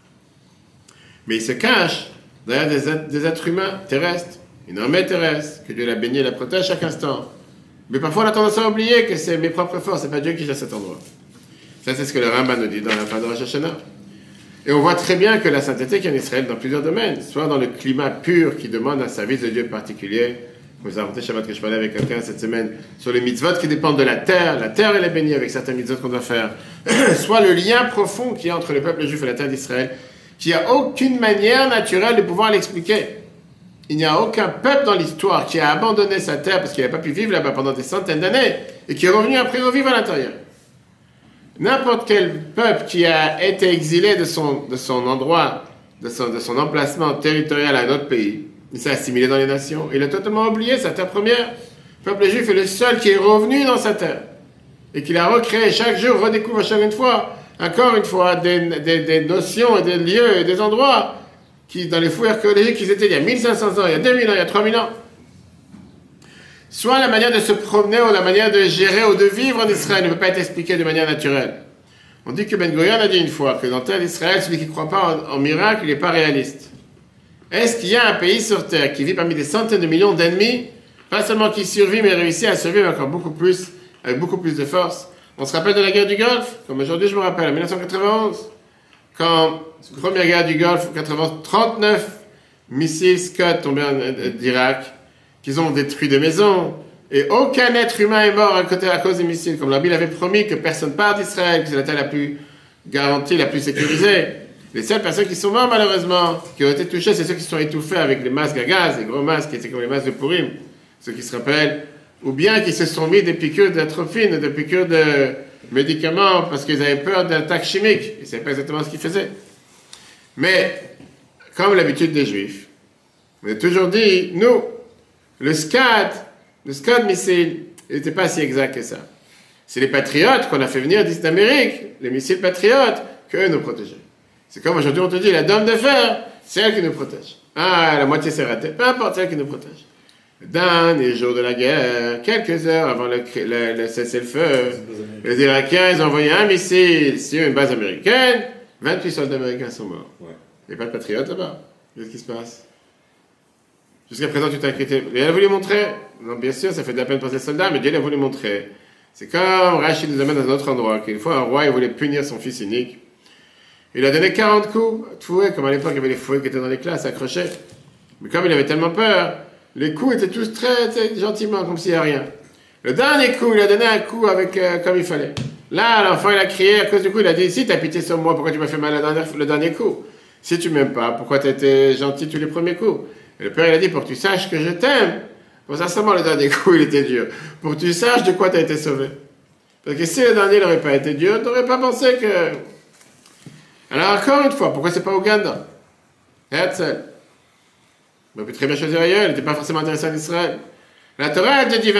Speaker 1: Mais il se cache derrière des êtres, des êtres humains terrestres, une armée terrestre, que Dieu l'a béni et la protège à chaque instant. Mais parfois on a tendance à oublier que c'est mes propres forces, c'est pas Dieu qui gère cet endroit. Ça, c'est ce que le Rambam nous dit dans la fin de Rosh Hashanah. Et on voit très bien que la sainteté qu'il y a en Israël dans plusieurs domaines, soit dans le climat pur qui demande un service de Dieu particulier. Vous avez raconté Shabbat que je parlais avec quelqu'un cette semaine sur les mitzvot qui dépendent de la terre. La terre, elle est bénie avec certains mitzvot qu'on doit faire. Soit le lien profond qu'il y a entre le peuple juif et la terre d'Israël, qu'il n'y a aucune manière naturelle de pouvoir l'expliquer. Il n'y a aucun peuple dans l'histoire qui a abandonné sa terre parce qu'il n'a pas pu vivre là-bas pendant des centaines d'années et qui est revenu après revivre à l'intérieur. N'importe quel peuple qui a été exilé de son, de son endroit, de son, de son emplacement territorial à un autre pays, il s'est assimilé dans les nations. Il a totalement oublié sa terre première. Le peuple juif est le seul qui est revenu dans sa terre et qui l'a recréé chaque jour, redécouvre chaque une fois, encore une fois, des, des, des notions et des lieux et des endroits qui, dans les fouilles archéologiques, ils étaient il y a mille cinq cents ans, il y a deux mille ans, il y a trois mille ans. Soit la manière de se promener ou la manière de gérer ou de vivre en Israël ne peut pas être expliquée de manière naturelle. On dit que Ben Gurion a dit une fois que dans terre d'Israël, celui qui ne croit pas en, en miracle, il n'est pas réaliste. Est-ce qu'il y a un pays sur terre qui vit parmi des centaines de millions d'ennemis, pas seulement qui survit, mais réussit à survivre encore beaucoup plus, avec beaucoup plus de force? On se rappelle de la guerre du Golfe, comme aujourd'hui je me rappelle, en mille neuf cent quatre-vingt-onze, quand, première guerre du Golfe, quatre-vingt-onze, trente-neuf missiles Scud tombés d'Irak, qu'ils ont détruit des maisons, et aucun être humain est mort à, côté, à cause des missiles, comme la Bible avait promis que personne part d'Israël, que c'est la terre la plus garantie, la plus sécurisée. Les seules personnes qui sont mortes, malheureusement, qui ont été touchées, c'est ceux qui se sont étouffés avec les masques à gaz, les gros masques, qui étaient comme les masques de Purim, ceux qui se rappellent, ou bien qui se sont mis des piqûres d'atropine, des piqûres de médicaments, parce qu'ils avaient peur d'attaques chimiques. Ils ne savaient pas exactement ce qu'ils faisaient. Mais, comme l'habitude des Juifs, on a toujours dit, nous, le Scud, le Scud missile, il n'était pas si exact que ça. C'est les patriotes qu'on a fait venir d'Amérique, les missiles patriotes, qu'eux nous protégeaient. C'est comme aujourd'hui on te dit, la dame de fer, c'est elle qui nous protège. Ah, la moitié s'est ratée, peu importe, c'est elle qui nous protège. Le dernier jour de la guerre, quelques heures avant le, le, le cessez-le-feu, les Irakiens, ils ont envoyé un missile sur une base américaine, vingt-huit soldats américains sont morts. Ouais. Il n'y a pas de patriotes là-bas. Qu'est-ce qui se passe? Jusqu'à présent, tu t'es inquiété. Dieu a voulu montrer. Non, bien sûr, ça fait de la peine pour ces soldats, mais Dieu l'a voulu montrer. C'est comme Rachid nous amène dans un autre endroit, qu'une fois un roi, il voulait punir son fils unique. Il a donné quarante coups, fouets, comme à l'époque, il y avait les fouets qui étaient dans les classes, accrochés. Mais comme il avait tellement peur, les coups étaient tous très, très gentiment, comme s'il n'y a rien. Le dernier coup, il a donné un coup avec, euh, comme il fallait. Là, l'enfant, il a crié, à cause du coup, il a dit, si tu as pitié sur moi, pourquoi tu m'as fait mal le dernier coup? Si tu m'aimes pas, pourquoi tu as été gentil tous les premiers coups? Et le père, il a dit, pour que tu saches que je t'aime. Pour ça, seulement le dernier coup, il était dur. Pour que tu saches de quoi tu as été sauvé. Parce que si le dernier n'aurait pas été dur, tu n'aurais pas pensé que... Alors, encore une fois, pourquoi c'est pas Ouganda? Herzl. Il aurait pu très bien choisir ailleurs, il n'était pas forcément intéressé en Israël. La Torah a dit,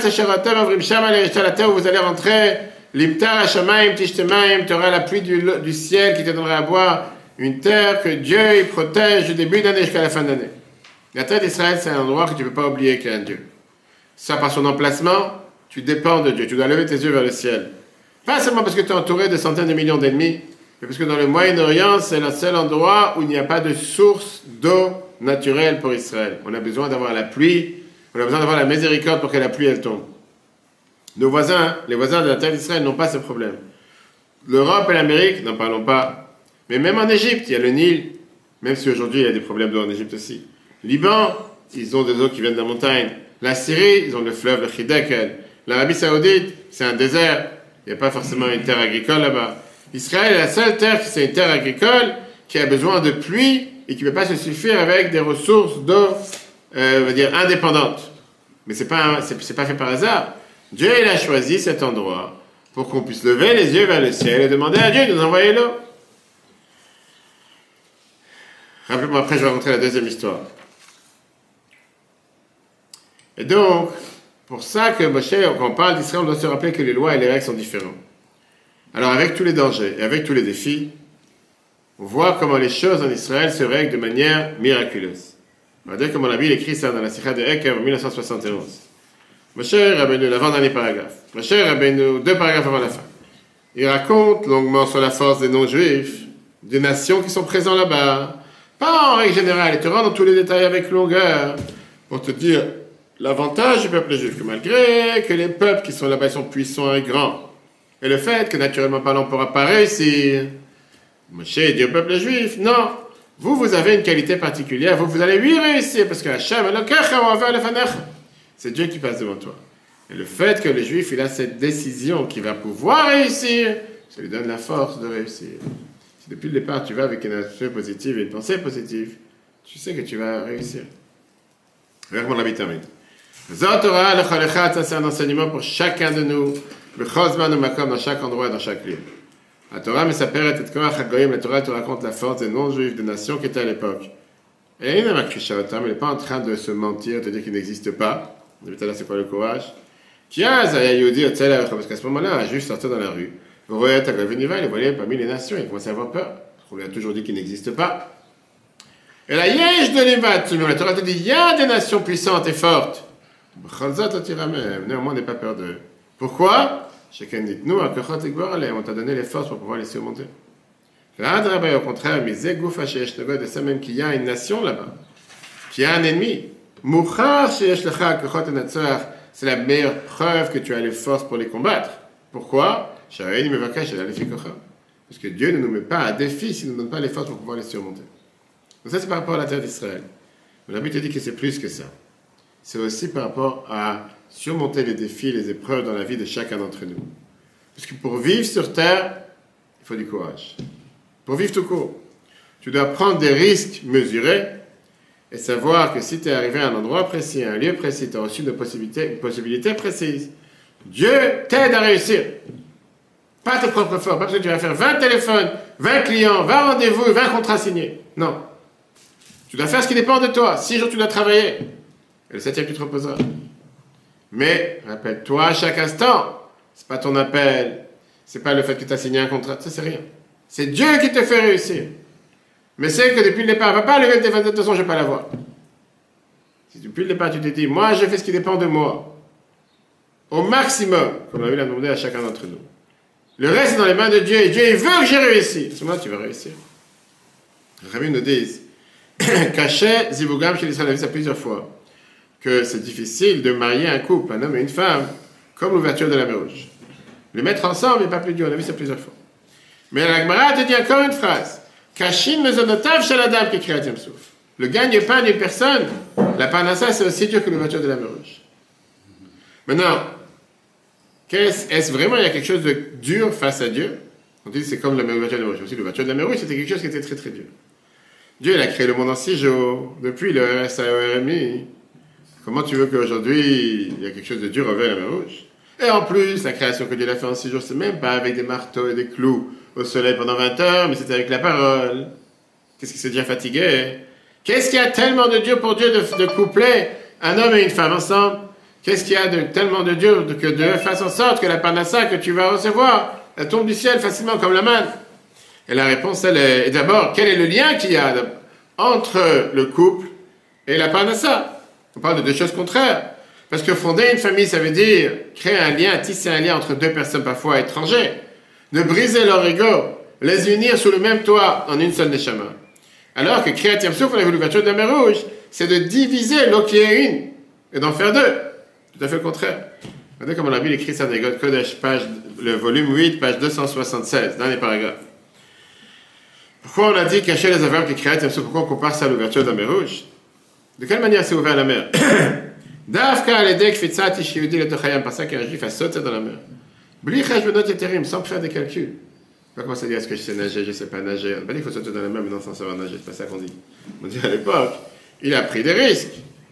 Speaker 1: la terre où vous allez rentrer, l'imtar hashamaim tishtemaim, tu auras la pluie du, du ciel qui te donnera à boire, une terre que Dieu il protège du début d'année jusqu'à la fin d'année. La terre d'Israël, c'est un endroit que tu ne peux pas oublier qu'il y a un Dieu. Ça, par son emplacement, tu dépends de Dieu. Tu dois lever tes yeux vers le ciel. Pas seulement parce que tu es entouré de centaines de millions d'ennemis, mais parce que dans le Moyen-Orient, c'est le seul endroit où il n'y a pas de source d'eau naturelle pour Israël. On a besoin d'avoir la pluie, on a besoin d'avoir la miséricorde pour que la pluie, elle tombe. Nos voisins, les voisins de la terre d'Israël n'ont pas ce problème. L'Europe et l'Amérique, n'en parlons pas. Mais même en Égypte, il y a le Nil, même si aujourd'hui il y a des problèmes d'eau en Égypte aussi. Liban, ils ont des eaux qui viennent de la montagne. La Syrie, ils ont le fleuve, le Khidekel. L'Arabie Saoudite, c'est un désert. Il n'y a pas forcément une terre agricole là-bas. Israël est la seule terre qui c'est une terre agricole qui a besoin de pluie et qui ne peut pas se suffire avec des ressources d'eau, euh, on va dire, indépendantes. Mais ce n'est pas, c'est, c'est pas fait par hasard. Dieu, il a choisi cet endroit pour qu'on puisse lever les yeux vers le ciel et demander à Dieu de nous envoyer l'eau. Rappelez-moi, après, je vais raconter la deuxième histoire. Et donc, pour ça que Moshe, quand on parle d'Israël, on doit se rappeler que les lois et les règles sont différentes. Alors, avec tous les dangers et avec tous les défis, on voit comment les choses en Israël se règlent de manière miraculeuse. On va dire comment la Bible écrit ça dans la Sikha de Ekev en mille neuf cent soixante et onze. Moshe Rabbeinu, l'avant-dernier paragraphe. Moshe Rabbeinu, deux paragraphes avant la fin. Il raconte longuement sur la force des non-juifs, des nations qui sont présentes là-bas. Pas en règle générale, il te rend dans tous les détails avec longueur, pour te dire l'avantage du peuple juif, que malgré que les peuples qui sont là-bas sont puissants et grands, et le fait que naturellement parlant, on ne pourra pas réussir, Moshe dit au peuple juif, non, vous, vous avez une qualité particulière, vous, vous allez lui réussir, parce que Hachem, c'est Dieu qui passe devant toi. Et le fait que le juif, il a cette décision qu'il va pouvoir réussir, ça lui donne la force de réussir. Si depuis le départ tu vas avec une attitude positive et une pensée positive, tu sais que tu vas réussir. Regarde mon habit termine. Zotora le Cholechat, ça c'est un enseignement pour chacun de nous, le Chosman ou Makom, dans chaque endroit, dans chaque lieu. La Torah, mais ça perd et Korach Hagoyim, la Torah te raconte la force des non-juifs, des nations qui étaient à l'époque. Et il n'est pas en train de se mentir, de dire qu'il n'existe pas. On dit là, c'est quoi le courage? Parce qu'à ce moment-là, un juif sortait dans la rue. Vous voyez, il voyait parmi les nations, il commençait à avoir peur. On lui a toujours dit qu'il n'existe pas. Et la Yesh de l'Ivat, la Torah te dit, il y a des nations puissantes et fortes. Néanmoins, on n'est pas peur d'eux. Pourquoi? Chacun dit, nous, on t'a donné les forces pour pouvoir les surmonter. Au contraire, mais c'est ça même qu'il y a une nation là-bas, qu'il y a un ennemi. C'est la meilleure preuve que tu as les forces pour les combattre. Pourquoi? Parce que Dieu ne nous met pas à défi s'il ne nous donne pas les forces pour pouvoir les surmonter. Donc ça, c'est par rapport à la terre d'Israël. Mais la Bible te dit que c'est plus que ça. C'est aussi par rapport à surmonter les défis, les épreuves dans la vie de chacun d'entre nous. Parce que pour vivre sur terre, il faut du courage. Pour vivre tout court, tu dois prendre des risques mesurés et savoir que si tu es arrivé à un endroit précis, à un lieu précis, tu as reçu une possibilité, une possibilité précise. Dieu t'aide à réussir. Pas tes propres forces, pas parce que tu vas faire vingt téléphones, vingt clients, vingt rendez-vous, vingt contrats signés. Non. Tu dois faire ce qui dépend de toi. Six jours, tu dois travailler. Et le septième, tu te reposeras. Mais, rappelle-toi à chaque instant, c'est pas ton appel, c'est pas le fait que tu as signé un contrat, ça c'est rien. C'est Dieu qui te fait réussir. Mais c'est que depuis le départ, va pas lever le téléphone, de toute façon, je ne vais pas l'avoir. Si depuis le départ, tu te dis, moi, je fais ce qui dépend de moi, au maximum, comme la Bible a demandé à chacun d'entre nous. Le reste est dans les mains de Dieu, et Dieu, il veut que j'ai réussi. À ce moment-là, tu vas réussir. Les rabbins nous disent, Cachet, Zibougam, chez l'Israël, a vu ça plusieurs fois, que c'est difficile de marier un couple, un homme et une femme, comme l'ouverture de la mer Rouge. Les mettre ensemble n'est pas plus dur, on a vu ça plusieurs fois. Mais la Gemara te dit encore une phrase. Kashin mezonotav shaladam qui crée un souffle. Le gagne-pain d'une personne, la panassa, c'est aussi dur que l'ouverture de la mer Rouge. Maintenant, est-ce, est-ce vraiment il y a quelque chose de dur face à Dieu? On dit que c'est comme l'ouverture de la mer Rouge. Aussi, l'ouverture de la mer Rouge, c'était quelque chose qui était très très dur. Dieu, il a créé le monde en six jours, depuis le R S A O R M I. Comment tu veux qu'aujourd'hui, il y a quelque chose de dur envers la mer Rouge? Et en plus, la création que Dieu a fait en six jours, c'est même pas avec des marteaux et des clous au soleil pendant vingt heures, mais c'était avec la parole. Qu'est-ce qui s'est déjà fatigué? Qu'est-ce qu'il y a tellement de dur pour Dieu de, de coupler un homme et une femme ensemble? Qu'est-ce qu'il y a de tellement de dur que Dieu fasse en sorte que la panassa que tu vas recevoir, elle tombe du ciel facilement comme la manne? Et la réponse, elle est, et d'abord, quel est le lien qu'il y a entre le couple et la panassa? On parle de deux choses contraires. Parce que fonder une famille, ça veut dire créer un lien, tisser un lien entre deux personnes parfois étrangères, de briser leur ego, les unir sous le même toit en une seule neshama. Alors que créer un tiers souffle avec l'ouverture de la mer Rouge, c'est de diviser l'eau qui est une et d'en faire deux. Tout à fait le contraire. Regardez comment la Bible écrit ça dans les Kodesh, page, le volume huit, page deux cent soixante-seize, dans les paragraphes. Pourquoi on a dit cacher les affaires qui créent un tiers souffle? Pourquoi on compare ça à l'ouverture de la mer Rouge? De quelle manière s'est ouvert la mer? Dafka aledek fitzati shiudi le tochayam, par ça qu'un juif a sauté dans la mer. Bli cheshbonot yeterim, sans faire des calculs. Pas commencer à dire est-ce que je sais nager, je ne sais pas nager. On pas dit qu'il faut sauter dans la mer, mais non, sans savoir nager, c'est pas ça qu'on dit. On dit à l'époque, il a pris des risques.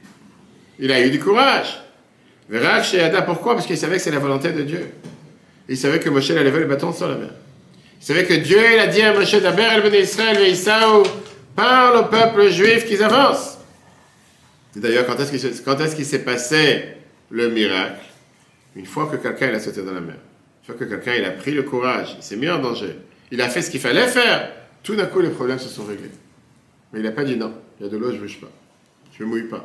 Speaker 1: Il a eu du courage. Verak Sheyada, pourquoi? Parce qu'il savait que c'est la volonté de Dieu. Il savait que Moshe allait lever le bâton sur la mer. Il savait que Dieu, il a dit à Moshe, Daber el ben Israël, Veïsaou, parle au peuple juif qu'ils avancent. D'ailleurs, quand est-ce, qu'il, quand est-ce qu'il s'est passé le miracle? Une fois que quelqu'un il a sauté dans la mer. Une fois que quelqu'un il a pris le courage, il s'est mis en danger, il a fait ce qu'il fallait faire, tout d'un coup les problèmes se sont réglés. Mais il n'a pas dit non, il y a de l'eau, je ne bouge pas, je ne mouille pas.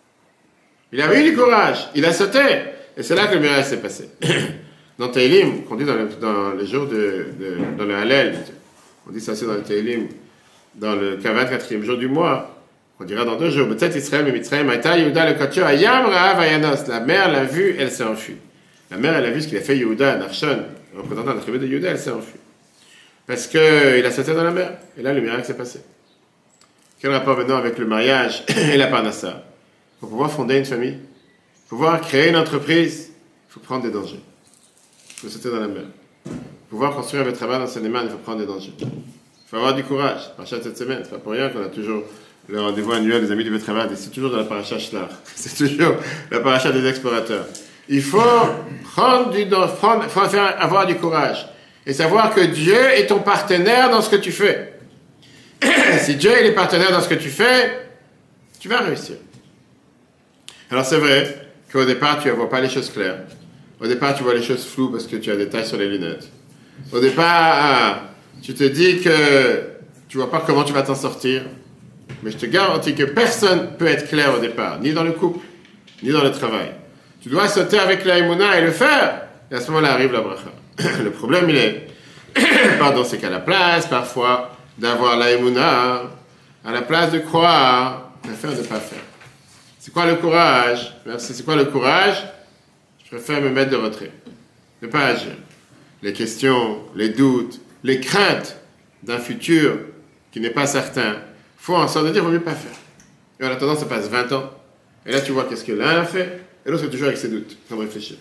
Speaker 1: Il a eu du courage, il a sauté, et c'est là que le miracle s'est passé. Dans Teilim, qu'on dit dans, le, dans les jours de, de dans le Hallel, on dit ça aussi dans le Teilim, dans le vingt-quatrième jour du mois, on dira dans deux jours, peut-être Israël, mais Mitzrayim, Aïta, Yehuda, le Kotio, Ayam, Rahav, Ayanos. La mère l'a vu, elle s'est enfuie. La mère, elle a vu ce qu'il a fait Yehuda, Narshon, représentant de la tribu de Yehuda, elle s'est enfuie. Parce qu'il a sauté dans la mer. Et là, le miracle s'est passé. Quel rapport maintenant avec le mariage et la parnassa? Pour pouvoir fonder une famille, pour pouvoir créer une entreprise, il faut prendre des dangers. Il faut sauter dans la mer. Pour pouvoir construire un travail d'enseignement, il faut prendre des dangers. Il faut avoir du courage. Paracha de cette semaine, c'est pas pour rien qu'on a toujours le rendez-vous annuel des Amis du Betravad, et c'est toujours dans la paracha Shlach. C'est toujours la paracha des explorateurs. Il faut prendre du, prendre, faut faire, avoir du courage et savoir que Dieu est ton partenaire dans ce que tu fais. Si Dieu est partenaire dans ce que tu fais, tu vas réussir. Alors c'est vrai qu'au départ, tu ne vois pas les choses claires. Au départ, tu vois les choses floues parce que tu as des taches sur les lunettes. Au départ, tu te dis que tu ne vois pas comment tu vas t'en sortir. Mais je te garantis que personne ne peut être clair au départ, ni dans le couple, ni dans le travail. Tu dois sauter avec la Emouna et le faire. Et à ce moment-là arrive la bracha. Le problème, il est, pardon, c'est qu'à la place, parfois, d'avoir la Emouna, à la place de croire, je préfère ne pas faire. C'est quoi le courage? Merci. C'est quoi le courage? Je préfère me mettre de retrait. Ne pas agir. Les questions, les doutes, les craintes d'un futur qui n'est pas certain, il faut en sorte de dire, il ne vaut mieux pas faire. Et en attendant, ça passe vingt ans. Et là, tu vois qu'est-ce que l'un a fait, et l'autre est toujours avec ses doutes, sans réfléchir.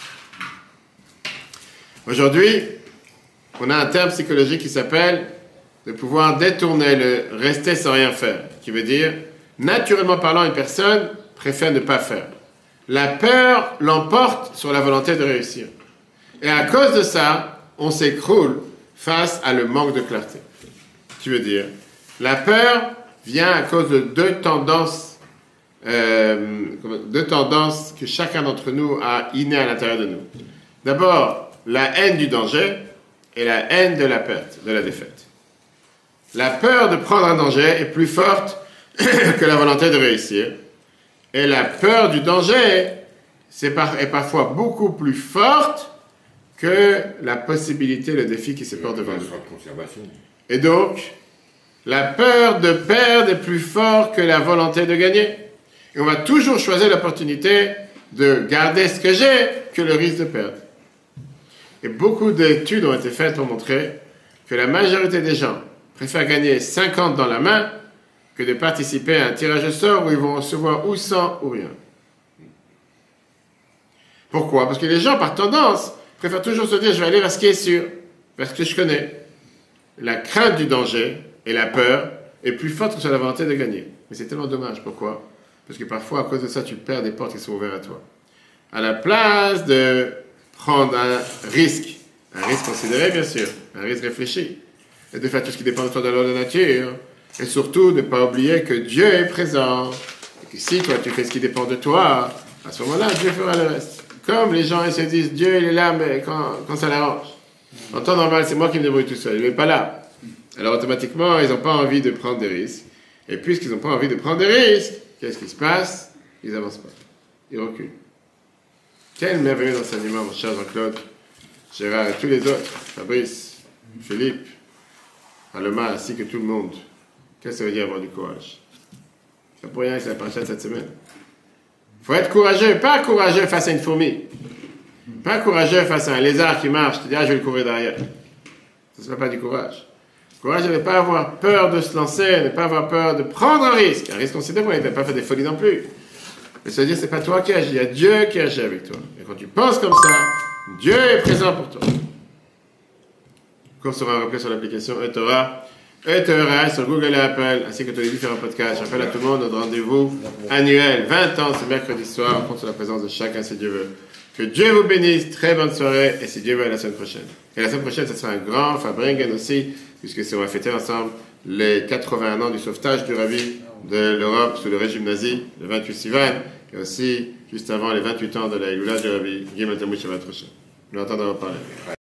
Speaker 1: Aujourd'hui, on a un terme psychologique qui s'appelle de pouvoir détourner le rester sans rien faire, qui veut dire, naturellement parlant, une personne préfère ne pas faire. La peur l'emporte sur la volonté de réussir. Et à cause de ça, on s'écroule face à le manque de clarté. Qui veut dire, la peur vient à cause de deux tendances, euh, deux tendances que chacun d'entre nous a innées à l'intérieur de nous. D'abord, la haine du danger et la haine de la perte, de la défaite. La peur de prendre un danger est plus forte que la volonté de réussir. Et la peur du danger c'est par, est parfois beaucoup plus forte que la possibilité, le défi qui se porte devant nous. Et donc, la peur de perdre est plus forte que la volonté de gagner. Et on va toujours choisir l'opportunité de garder ce que j'ai que le risque de perdre. Et beaucoup d'études ont été faites pour montrer que la majorité des gens préfèrent gagner cinquante dans la main que de participer à un tirage au sort où ils vont recevoir ou cent ou rien. Pourquoi? Parce que les gens, par tendance, préfèrent toujours se dire, je vais aller vers ce qui est sûr, vers ce que je connais. La crainte du danger et la peur est plus forte que sur la volonté de gagner. Mais c'est tellement dommage. Pourquoi? Parce que parfois, à cause de ça, tu perds des portes qui sont ouvertes à toi. À la place de prendre un risque, un risque considéré, bien sûr, un risque réfléchi, et de faire tout ce qui dépend de toi dans l'ordre de nature, et surtout de ne pas oublier que Dieu est présent, et que si toi, tu fais ce qui dépend de toi, à ce moment-là, Dieu fera le reste. Comme les gens ils se disent, Dieu, il est là, mais quand, quand ça l'arrange. En temps normal, c'est moi qui me débrouille tout seul, il n'est pas là. Alors automatiquement, ils n'ont pas envie de prendre des risques. Et puisqu'ils n'ont pas envie de prendre des risques, qu'est-ce qui se passe? Ils n'avancent pas. Ils reculent. Quel merveilleux enseignement, mon cher Jean-Claude, Gérard et tous les autres, Fabrice, Philippe, Aloma, ainsi que tout le monde. Qu'est-ce que ça veut dire avoir du courage? C'est pas pour rien que c'est la paracha de cette semaine. Il faut être courageux, pas courageux face à une fourmi. Pas courageux face à un lézard qui marche, tu te dis, ah, je vais le courir derrière. Ça ne sera pas du courage. Le courage, c'est de ne pas avoir peur de se lancer, de ne pas avoir peur de prendre un risque. Un risque considéré, on ne pas fait des folies non plus. Mais ça veut dire, c'est pas toi qui agis, il y a Dieu qui agit avec toi. Et quand tu penses comme ça, Dieu est présent pour toi. Le cours sera repris sur l'application eTorah, eTorah sur Google et Apple, ainsi que tous les différents podcasts. Je rappelle à tout le monde notre rendez-vous annuel, vingt ans, ce mercredi soir, on compte sur la présence de chacun si Dieu veut. Que Dieu vous bénisse, très bonne soirée, et si Dieu veut, à la semaine prochaine. Et la semaine prochaine, ce sera un grand Fabringen aussi, puisque c'est on va fêter ensemble les quatre-vingts ans du sauvetage du Rabbi de l'Europe sous le régime nazi, le vingt-huit Sivan, et aussi, juste avant, les vingt-huit ans de la Iloula du Rabbi Gimel Tammuz Shabbat Rosh. Nous entendrons parler.